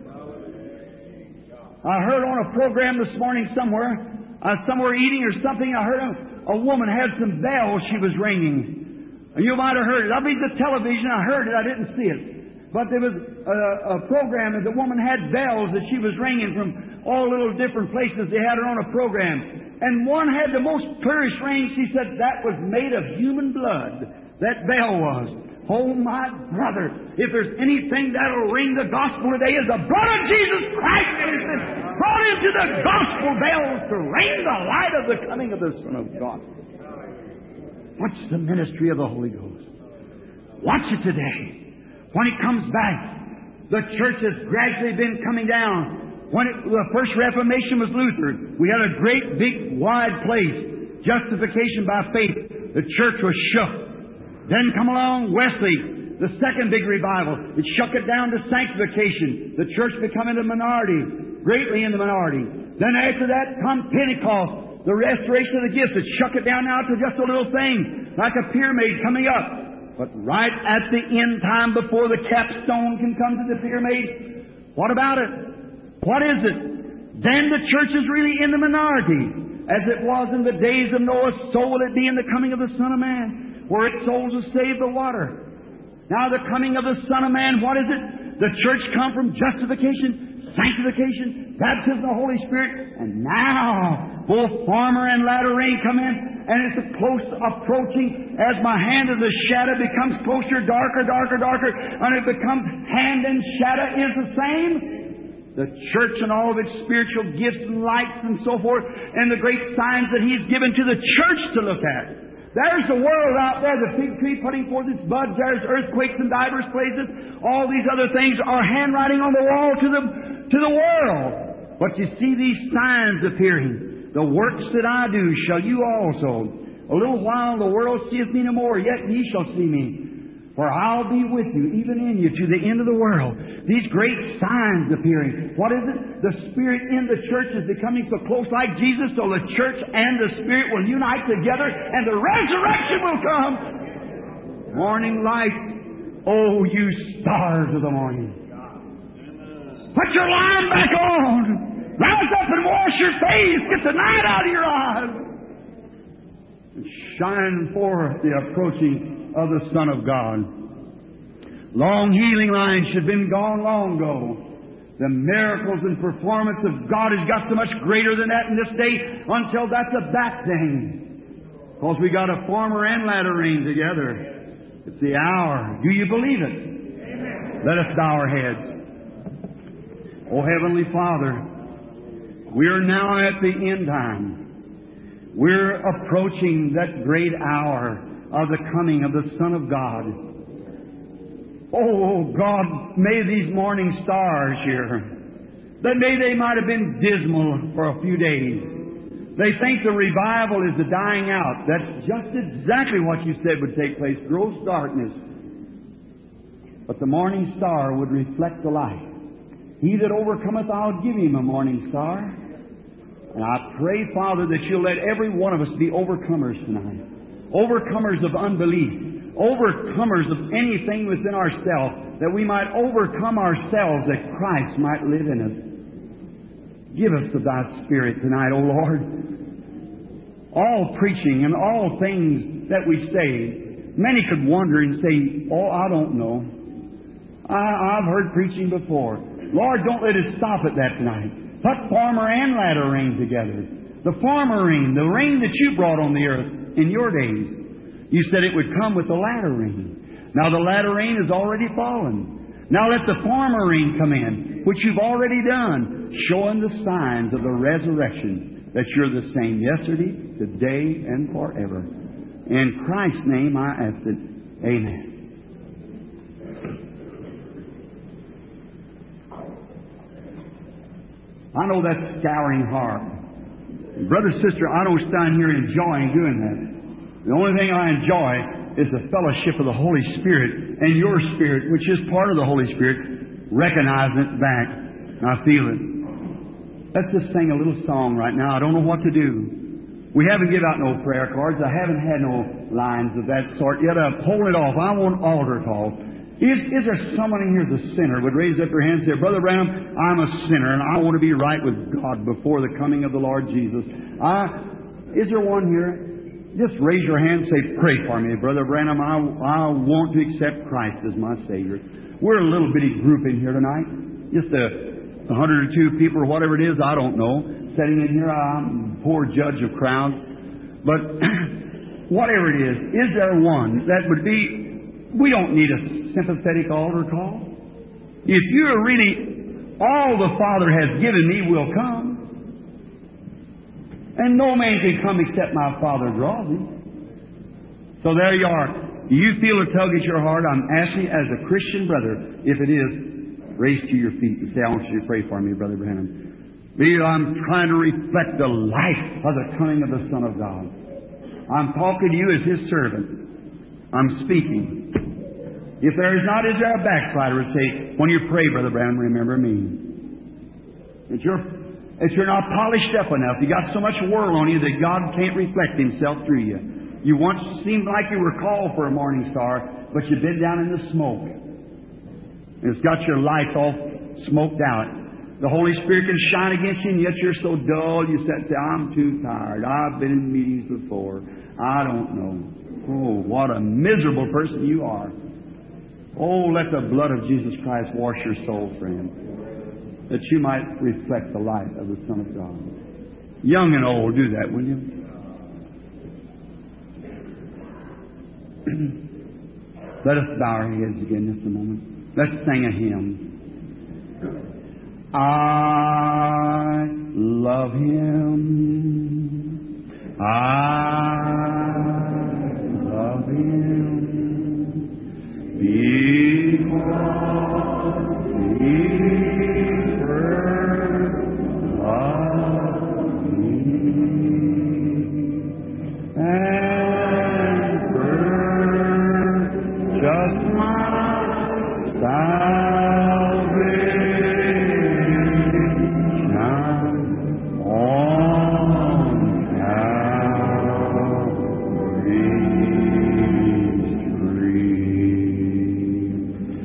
I heard on a program this morning somewhere, uh, somewhere eating or something, I heard a, a woman had some bells she was ringing. And you might have heard it. I mean, the television, I heard it, I didn't see it. But there was a, a program that the woman had bells that she was ringing from all little different places. They had her on a program. And one had the most clearest ring. She said that was made of human blood. That bell was. Oh, my brother, if there's anything that'll ring the gospel today is the blood of Jesus Christ. It has been brought into the gospel bells to ring the light of the coming of the Son of God. Watch the ministry of the Holy Ghost. Watch it today. When it comes back, the church has gradually been coming down. When it, the first Reformation was Luther, we had a great, big, wide place. Justification by faith. The church was shook. Then come along Wesley, the second big revival. It shook it down to sanctification. The church becoming a minority, greatly in the minority. Then after that come Pentecost, the restoration of the gifts. It shook it down now to just a little thing, like a pyramid coming up. But right at the end time, before the capstone can come to the pyramid, what about it? What is it? Then the church is really in the minority. As it was in the days of Noah, so will it be in the coming of the Son of Man, where its souls will save the water. Now the coming of the Son of Man, what is it? The church come from justification, sanctification, baptism of the Holy Spirit, and now both former and latter rain come in, and it's a close approaching. As my hand of the shadow becomes closer, darker, darker, darker, and it becomes hand and shadow is the same. The church and all of its spiritual gifts and lights and so forth, and the great signs that He's given to the church to look at. There's the world out there, the fig tree putting forth its buds. There's earthquakes in divers places. All these other things are handwriting on the wall to the, to the world. But you see these signs appearing. The works that I do shall you also. A little while the world seeth me no more, yet ye shall see me. For I'll be with you, even in you, to the end of the world. These great signs appearing. What is it? The Spirit in the church is becoming so close like Jesus, so the church and the Spirit will unite together, and the resurrection will come. Morning light, oh, you stars of the morning. Put your line back on. Rise up and wash your face. Get the night out of your eyes. And shine forth the approaching of the Son of God. Long healing lines should have been gone long ago. The miracles and performance of God has got so much greater than that in this day until that's a back thing. Because we got a former and latter rain together. It's the hour. Do you believe it? Amen. Let us bow our heads. Oh, Heavenly Father, we are now at the end time. We're approaching that great hour of the coming of the Son of God. Oh, God, may these morning stars here, that may they might have been dismal for a few days. They think the revival is the dying out. That's just exactly what you said would take place, gross darkness. But the morning star would reflect the light. He that overcometh, I'll give him a morning star. And I pray, Father, that you'll let every one of us be overcomers tonight. Overcomers of unbelief. Overcomers of anything within ourselves. That we might overcome ourselves, that Christ might live in us. Give us of Thy Spirit tonight, O Lord. All preaching and all things that we say, many could wonder and say, oh, I don't know. I, I've heard preaching before. Lord, don't let us stop at that tonight. Put former and latter rain together. The former rain, the rain that you brought on the earth in your days. You said it would come with the latter rain. Now the latter rain has already fallen. Now let the former rain come in, which you've already done, showing the signs of the resurrection, that you're the same yesterday, today, and forever. In Christ's name I ask it. Amen. I know that's scouring hard. Brother, sister, I don't stand here enjoying doing that. The only thing I enjoy is the fellowship of the Holy Spirit and your Spirit, which is part of the Holy Spirit, recognizing it back. I feel it. Let's just sing a little song right now. I don't know what to do. We haven't given out no prayer cards. I haven't had no lines of that sort yet. I've pulled it off. I want altar calls. Is, is there someone in here that's a sinner would raise up your hand and say, Brother Branham, I'm a sinner and I want to be right with God before the coming of the Lord Jesus. I, is there one here? Just raise your hand and say, pray for me, Brother Branham. I, I want to accept Christ as my Savior. We're a little bitty group in here tonight. Just a, a hundred or two people or whatever it is, I don't know. Sitting in here, I'm a poor judge of crowds. But whatever it is, is there one that would be... We don't need a sympathetic altar call. If you're really, all the Father has given me will come. And no man can come except my Father draws him. So there you are. You feel a tug at your heart. I'm asking you as a Christian brother, if it is, raise to your feet and say, I want you to pray for me, Brother Branham. I'm trying to reflect the life of the coming of the Son of God. I'm talking to you as His servant. I'm speaking. If there is not, is there a backslider would say, when you pray, Brother Branham, remember me. That you're, that you're not polished up enough. You got so much world on you that God can't reflect Himself through you. You once seemed like you were called for a morning star, but you've been down in the smoke. And it's got your life all smoked out. The Holy Spirit can shine against you, and yet you're so dull, you sit there, I'm too tired. I've been in meetings before. I don't know. Oh, what a miserable person you are. Oh, let the blood of Jesus Christ wash your soul, friend, that you might reflect the light of the Son of God. Young and old, do that, will you? Let us bow our heads again just a moment. Let's sing a hymn. I love Him. I love Him. Because He first loved me and purchased my salvation on Calvary's tree.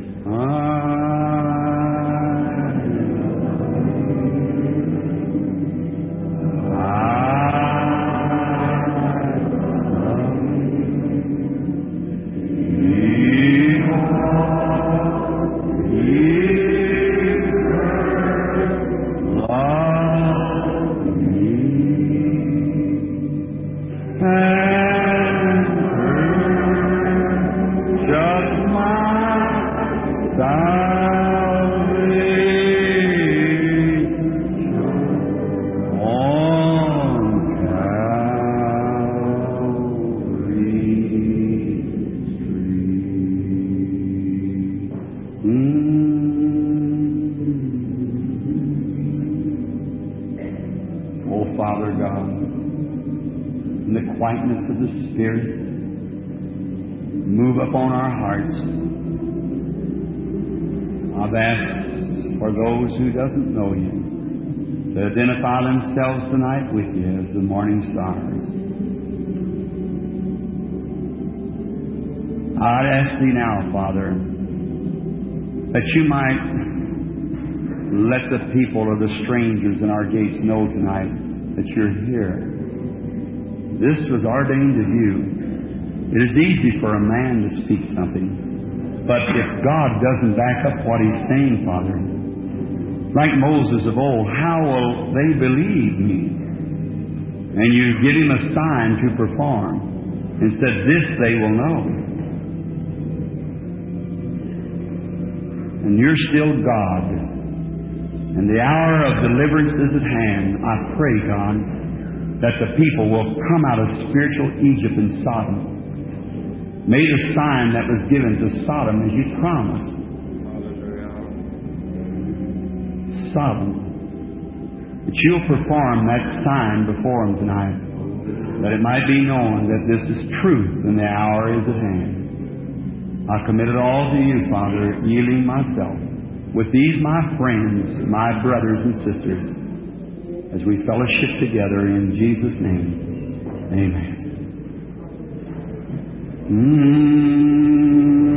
Upon our hearts. I've asked for those who doesn't know You to identify themselves tonight with You as the morning stars. I'd ask Thee now, Father, that You might let the people or the strangers in our gates know tonight that You're here. This was ordained of You. It is easy for a man to speak something, but if God doesn't back up what He's saying, Father, like Moses of old, how will they believe Me? And You give him a sign to perform, and said, this they will know. And You're still God, and the hour of deliverance is at hand. I pray, God, that the people will come out of spiritual Egypt and Sodom. May the sign that was given to Sodom as You promised. Sodom that You'll perform that sign before them tonight, that it might be known that this is truth and the hour is at hand. I commit it all to You, Father, yielding myself with these my friends, my brothers and sisters, as we fellowship together in Jesus' name. Amen. Mm-hmm.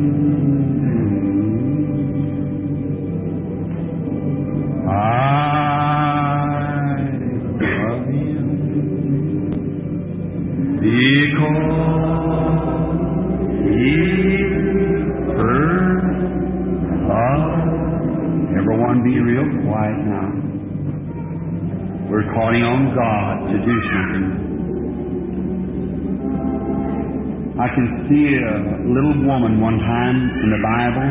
Calling on God to do something. I can see a little woman one time in the Bible.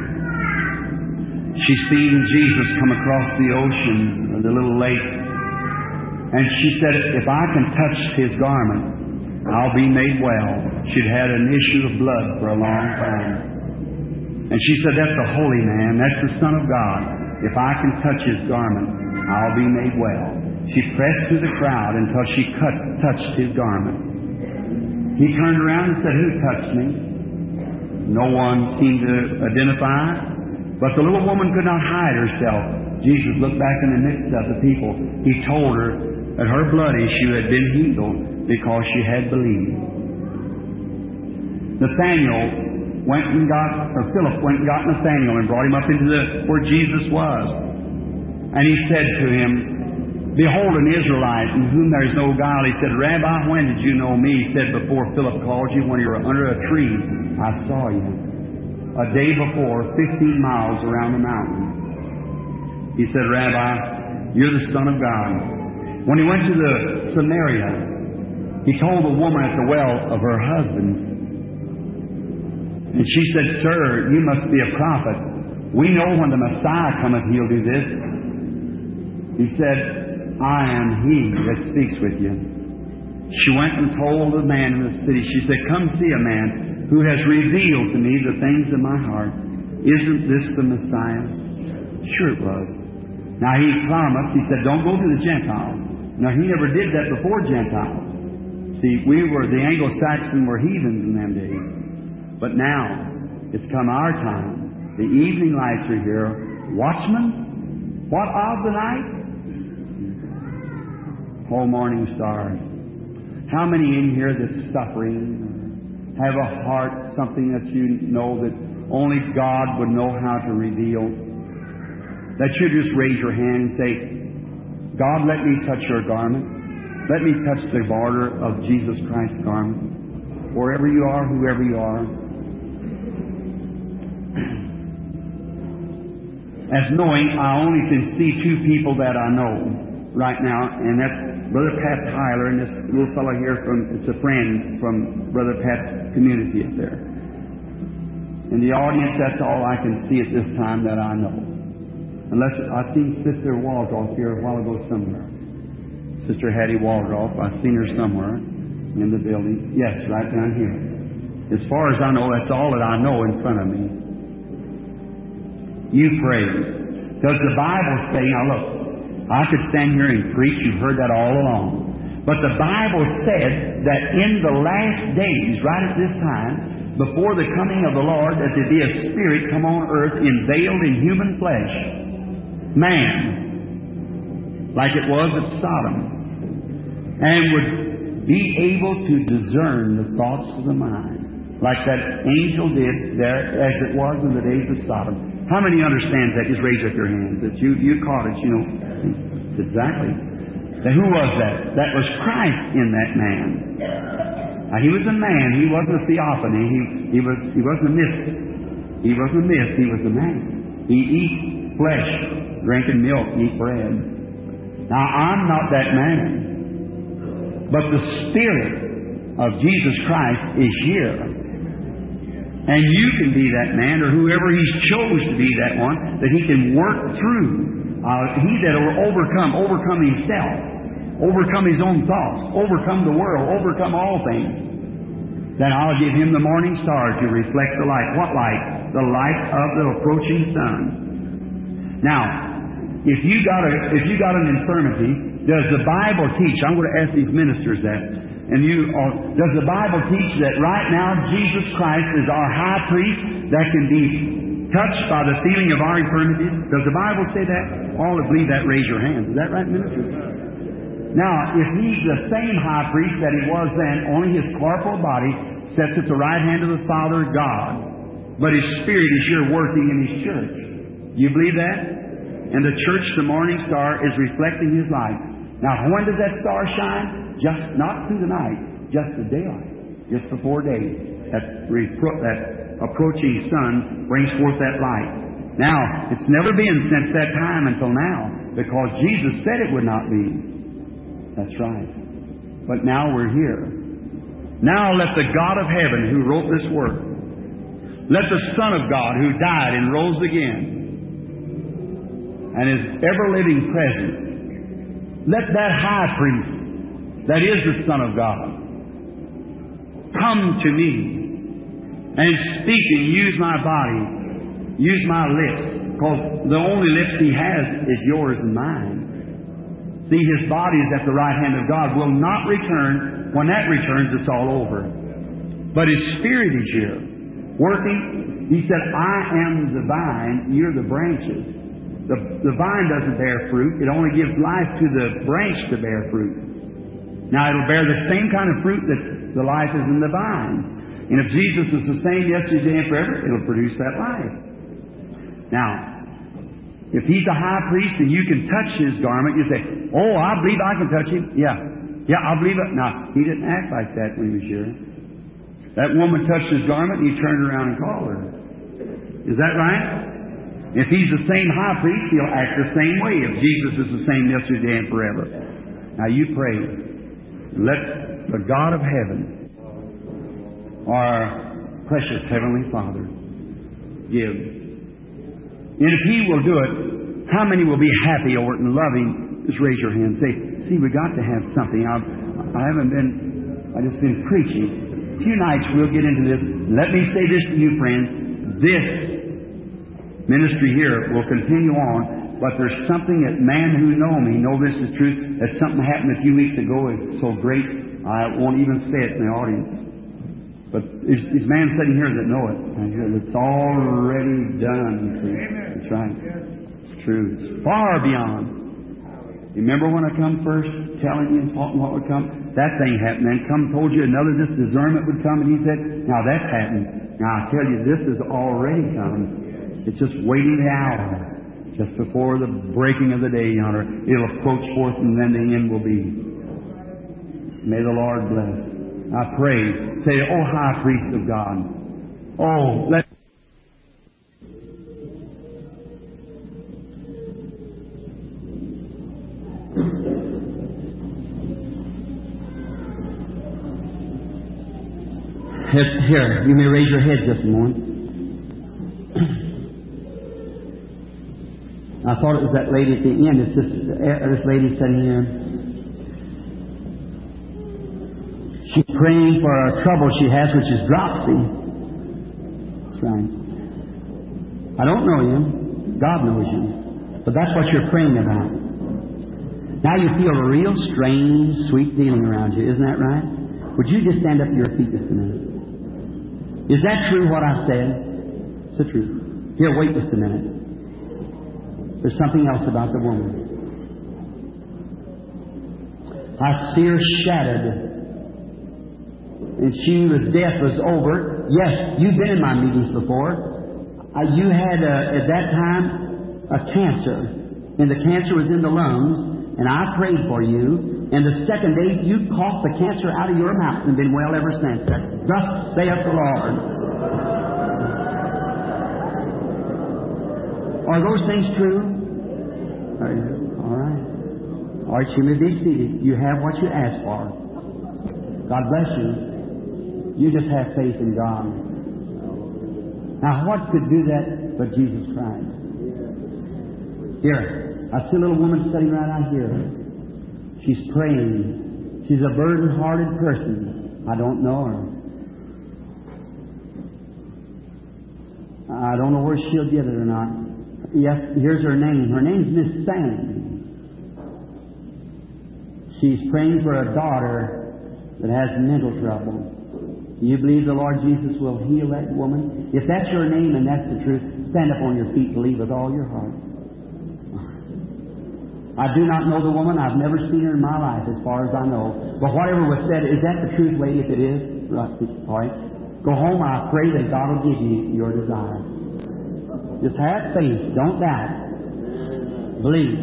She's seen Jesus come across the ocean, or the little lake, and she said, if I can touch His garment, I'll be made well. She'd had an issue of blood for a long time. And she said, that's a holy man, that's the Son of God. If I can touch His garment, I'll be made well. She pressed through the crowd until she cut, touched His garment. He turned around and said, who touched me? No one seemed to identify, but the little woman could not hide herself. Jesus looked back in the midst of the people. He told her that her blood issue had been healed because she had believed. Nathanael went and got, or Philip went and got Nathanael and brought him up into the, where Jesus was. And he said to him, behold, an Israelite in whom there is no guile. He said, Rabbi, when did you know me? He said, before Philip called you, when you were under a tree, I saw you. A day before, fifteen miles around the mountain. He said, Rabbi, you're the Son of God. When he went to the Samaria, he told the woman at the well of her husband. And she said, sir, you must be a prophet. We know when the Messiah cometh, He'll do this. He said, I am He that speaks with you. She went and told the man in the city. She said, come see a man who has revealed to me the things of my heart. Isn't this the Messiah? Sure it was. Now He promised, He said, don't go to the Gentiles. Now He never did that before Gentiles. See, we were, the Anglo-Saxons were heathens in them days. But now, it's come our time. The evening lights are here. Watchmen, what of the night? Oh, morning stars. How many in here that's suffering, have a heart, something that you know that only God would know how to reveal? That you just raise your hand and say, God, let me touch your garment. Let me touch the border of Jesus Christ's garment. Wherever you are, whoever you are. As knowing, I only can see two people that I know right now, and that's Brother Pat Tyler and this little fellow here from, it's a friend from Brother Pat's community up there. In the audience, that's all I can see at this time that I know. Unless, I've seen Sister Waldroff here a while ago somewhere. Sister Hattie Waldroff, I've seen her somewhere in the building. Yes, right down here. As far as I know, that's all that I know in front of me. You pray. Does the Bible say, now look, I could stand here and preach, you've heard that all along. But the Bible said that in the last days, right at this time, before the coming of the Lord, that there'd be a Spirit come on earth veiled in human flesh. Man, like it was at Sodom, and would be able to discern the thoughts of the mind, like that angel did there as it was in the days of Sodom. How many understands that? Just raise up your hands. That you, you caught it, you know. Exactly. Now, who was that? That was Christ in that man. Now, He was a man. He wasn't a theophany. He, he, was, he wasn't a myth. He wasn't a myth. He was a man. He eat flesh, drinking milk, eat bread. Now, I'm not that man. But the Spirit of Jesus Christ is here. And you can be that man, or whoever He's chose to be that one, that He can work through. Uh, he that will overcome, overcome himself, overcome his own thoughts, overcome the world, overcome all things. Then I'll give him the morning star to reflect the light. What light? The light of the approaching sun. Now, if you got a if you got an infirmity, does the Bible teach? I'm going to ask these ministers that. And you, uh, does the Bible teach that right now Jesus Christ is our high priest that can be touched by the feeling of our infirmities? Does the Bible say that? All that believe that, raise your hands. Is that right, minister? Now, if He's the same high priest that He was then, only His corporal body sits at the right hand of the Father God, but His Spirit is here working in His church. You believe that? And the church, the morning star, is reflecting His light. Now, when does that star shine? Just not through the night, just the daylight, just before day. That, repro- that approaching sun brings forth that light. Now, it's never been since that time until now, because Jesus said it would not be. That's right. But now we're here. Now let the God of heaven who wrote this work, let the Son of God who died and rose again, and is ever-living present, let that high priest, that is the Son of God, come to me and speaking, use my body, use my lips, because the only lips He has is yours and mine. See, His body is at the right hand of God, will not return. When that returns, it's all over. But His Spirit is here, working. He said, I am the vine, you're the branches. The, the vine doesn't bear fruit. It only gives life to the branch to bear fruit. Now, it'll bear the same kind of fruit that the life is in the vine. And if Jesus is the same yesterday and forever, it'll produce that life. Now, if He's a high priest and you can touch His garment, you say, oh, I believe I can touch Him. Yeah. Yeah, I believe it. Now, He didn't act like that when He was here. That woman touched His garment and He turned around and called her. Is that right? If He's the same high priest, He'll act the same way if Jesus is the same yesterday and forever. Now you pray. Let the God of heaven, our precious Heavenly Father, give. And if He will do it, how many will be happy over it and loving? Just raise your hand. Say, see, we got to have something. I've, I haven't been, I've just been preaching. A few nights we'll get into this. Let me say this to you, friends. This ministry here will continue on, but there's something that man who know me know this is true. That something happened a few weeks ago is so great I won't even say it in the audience. But there's, there's man sitting here that know it. I hear it's already done. You see, that's right. It's true. It's far beyond. You remember when I come first, telling you and talking what would come? That thing happened. Then come told you another this discernment would come, and He said, "Now that's happened. Now I tell you, this has already come." It's just waiting the hour, just before the breaking of the day yonder. It'll approach forth and then the end will be. May the Lord bless. I pray. Say, oh, high priest of God. Oh, let Here, you may raise your head just a moment. I thought it was that lady at the end. It's this, this lady sitting here. She's praying for a trouble she has, which is dropsy. That's right. I don't know you. God knows you. But that's what you're praying about. Now you feel a real strange, sweet feeling around you. Isn't that right? Would you just stand up to your feet just a minute? Is that true what I said? It's the truth. Here, wait just a minute. There's something else about the woman. I see her shattered. And she was death was over. Yes, you've been in my meetings before. Uh, you had, uh, at that time, a cancer. And the cancer was in the lungs. And I prayed for you. And the second day, you coughed the cancer out of your mouth and been well ever since. Thus saith the Lord. Are those things true? All right. All right, you may be seated. You have what you asked for. God bless you. You just have faith in God. Now, what could do that but Jesus Christ? Here, I see a little woman sitting right out here. She's praying. She's a burden-hearted person. I don't know her. I don't know where she'll get it or not. Yes, here's her name. Her name's Miss Sandy. She's praying for a daughter that has mental trouble. Do you believe the Lord Jesus will heal that woman? If that's your name and that's the truth, stand up on your feet and believe with all your heart. I do not know the woman. I've never seen her in my life as far as I know. But whatever was said, is that the truth, lady? If it is, right, all right. Go home. I pray that God will give you your desire. Just have faith. Don't doubt. Believe.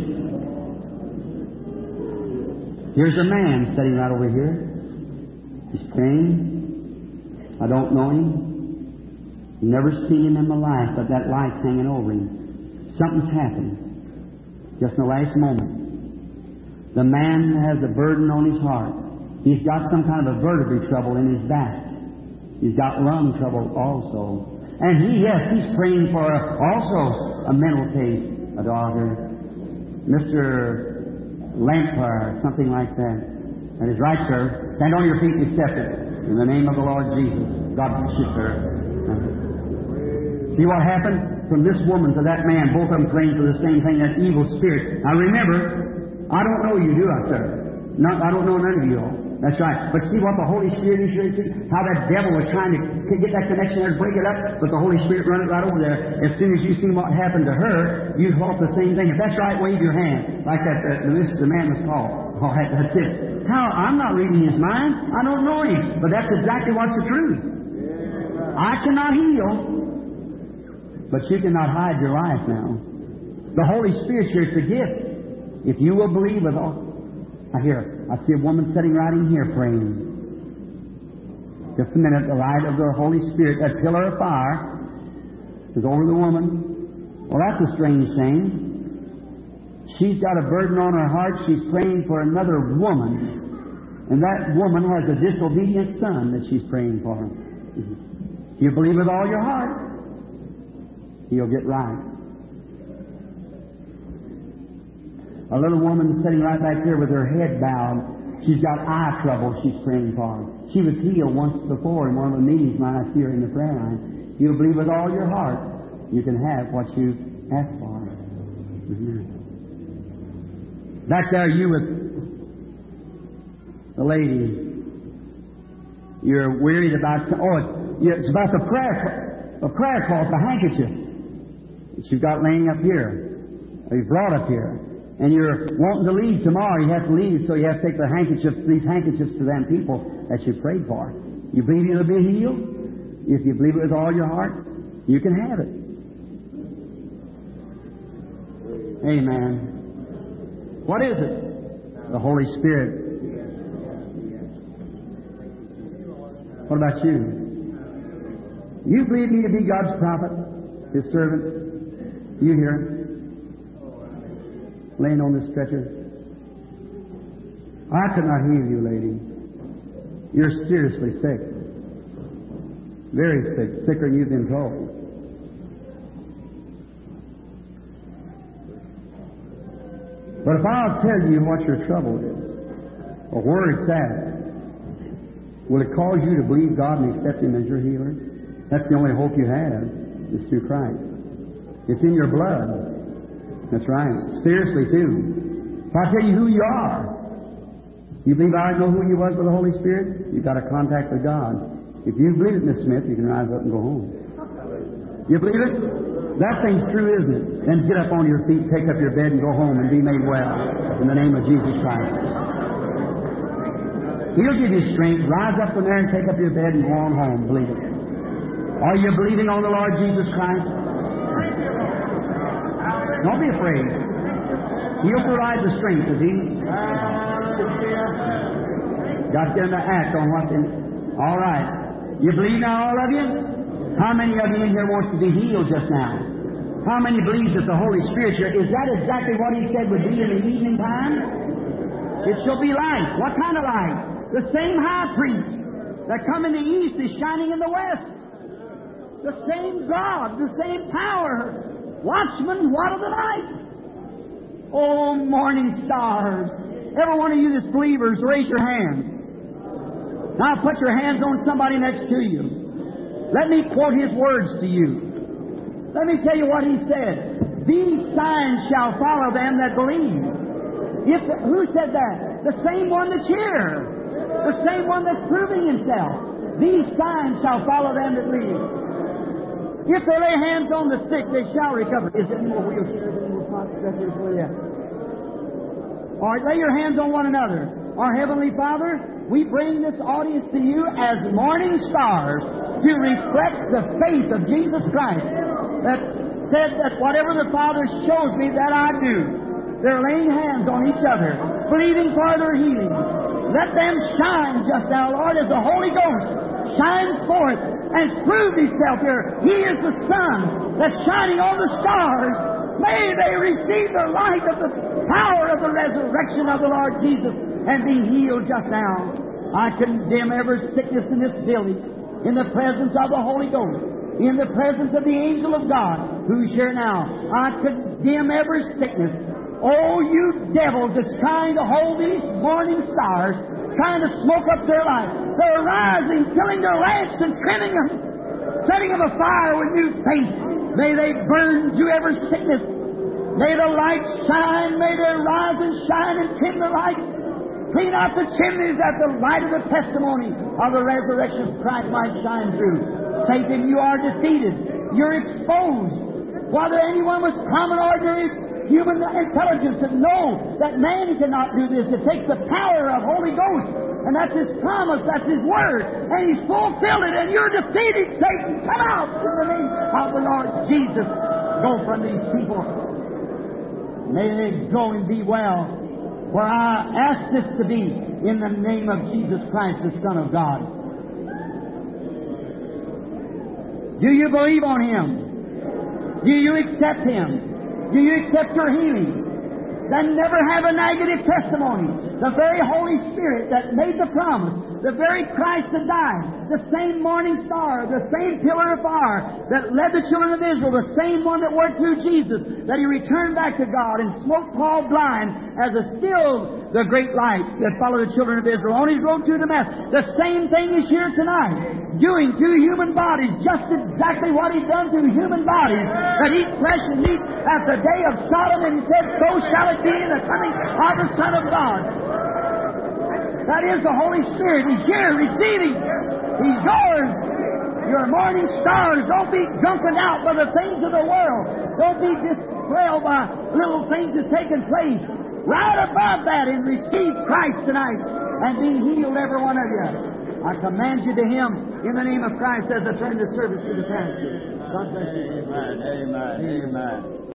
Here's a man sitting right over here. He's praying. I don't know him. Never seen him in my life, but that light's hanging over him. Something's happened. Just in the last moment. The man has a burden on his heart. He's got some kind of a vertebrae trouble in his back. He's got lung trouble also. And he, yes, he's praying for a, also a mental case, a daughter. Mister Lampard, something like that. That is right, sir. Stand on your feet and accept it. In the name of the Lord Jesus. God bless you, sir. See what happened? From this woman to that man, both of them praying for the same thing, that evil spirit. Now remember, I don't know you, do I, sir? Not, I don't know none of you all. That's right. But see what the Holy Spirit is doing? How that devil was trying to get that connection there and break it up, but the Holy Spirit run it right over there. As soon as you see what happened to her, you thought the same thing. If that's right, wave your hand. Like that, uh, the, the man was called. All right, that's it. How? I'm not reading his mind. I don't know him. But that's exactly what's the truth. I cannot heal, but you cannot hide your life now. The Holy Spirit here, it's a gift. If you will believe with all. I hear, I see a woman sitting right in here praying. Just a minute, the light of the Holy Spirit, that pillar of fire, is over the woman. Well, that's a strange thing. She's got a burden on her heart. She's praying for another woman. And that woman has a disobedient son that she's praying for. If you believe with all your heart, he'll get right. A little woman sitting right back there with her head bowed. She's got eye trouble she's praying for. She was healed once before in one of the meetings when I see her in the prayer line. If you believe with all your heart, you can have what you ask for. Mm-hmm. Back there, you with the lady. You're worried about, oh, it's about the prayer, the prayer cloth, the handkerchief that you've got laying up here, or you brought up here. And you're wanting to leave tomorrow. You have to leave, so you have to take the handkerchiefs, these handkerchiefs to them people that you prayed for. You believe you'll be healed? If you believe it with all your heart, you can have it. Amen. What is it? The Holy Spirit. What about you? You believe me to be God's prophet, His servant? You here? Laying on this stretcher. I could not heal you, lady. You're seriously sick. Very sick. Sicker than you've been told. But if I'll tell you what your trouble is, or where it's at, will it cause you to believe God and accept Him as your healer? That's the only hope you have, is through Christ. It's in your blood. That's right. Seriously, too. If I tell you who you are, you believe I know who you was with the Holy Spirit? You've got a contact with God. If you believe it, Miss Smith, you can rise up and go home. You believe it? That thing's true, isn't it? Then get up on your feet, take up your bed, and go home and be made well in the name of Jesus Christ. He'll give you strength. Rise up from there and take up your bed and go on home. Believe it. Are you believing on the Lord Jesus Christ? Don't be afraid. He'll provide the strength, does He? Got to get Him to act on what they... All right. You believe now, all of you? How many of you in here wants to be healed just now? How many believes that the Holy Spirit here... Is that exactly what He said would be in the evening time? It shall be light. What kind of light? The same high priest that come in the east is shining in the west. The same God, the same power. Watchmen, what of the night? Oh, morning stars. Every one of you that's believers, raise your hands. Now put your hands on somebody next to you. Let me quote His words to you. Let me tell you what He said. These signs shall follow them that believe. If who said that? The same one that's here. The same one that's proving himself. These signs shall follow them that believe. If they lay hands on the sick, they shall recover. Is it more wheelchairs and more pot stretchers for you? All right, lay your hands on one another. Our Heavenly Father, we bring this audience to you as morning stars to reflect the faith of Jesus Christ that said that whatever the Father shows me, that I do. They're laying hands on each other, believing for their healing. Let them shine just now, Lord, as the Holy Ghost shines forth and proves Himself here. He is the sun that's shining on the stars. May they receive the light of the power of the resurrection of the Lord Jesus and be healed just now. I condemn every sickness in this building in the presence of the Holy Ghost, in the presence of the angel of God who's here now. I condemn every sickness. Oh, you devils that's trying to hold these morning stars, trying to smoke up their life. They're rising, filling their lamps and trimming them, setting them afire with new faith. May they burn through every sickness. May the light shine. May they rise and shine and trim the light. Clean out the chimneys that the light of the testimony of the resurrection of Christ might shine through. Satan, you are defeated. You're exposed. Whether anyone with common ordinary human intelligence to know that man cannot do this. It takes the power of Holy Ghost. And that's His promise. That's His Word. And He's fulfilled it. And you're defeated, Satan. Come out in the name of the Lord Jesus. Go from these people. May they go and be well. For I ask this to be in the name of Jesus Christ, the Son of God. Do you believe on Him? Do you accept Him? Do you accept your healing? Then never have a negative testimony. The very Holy Spirit that made the promise, the very Christ that died, the same morning star, the same pillar of fire that led the children of Israel, the same one that worked through Jesus, that He returned back to God and smote Paul blind as a still the great light that followed the children of Israel on His road to Damascus. The same thing is here tonight, doing to human bodies just exactly what He's done to human bodies that eat flesh and meat at the day of Sodom, and He said, so shall it be in the coming of the Son of God. That is the Holy Spirit. He's here receiving. He's yours. Your morning stars. Don't be drunken out by the things of the world. Don't be dispelled by little things that's taking place. Right above that and receive Christ tonight and be healed, every one of you. I command you to Him in the name of Christ as I turn the service to the pastor. God bless you. Amen. Amen. Amen.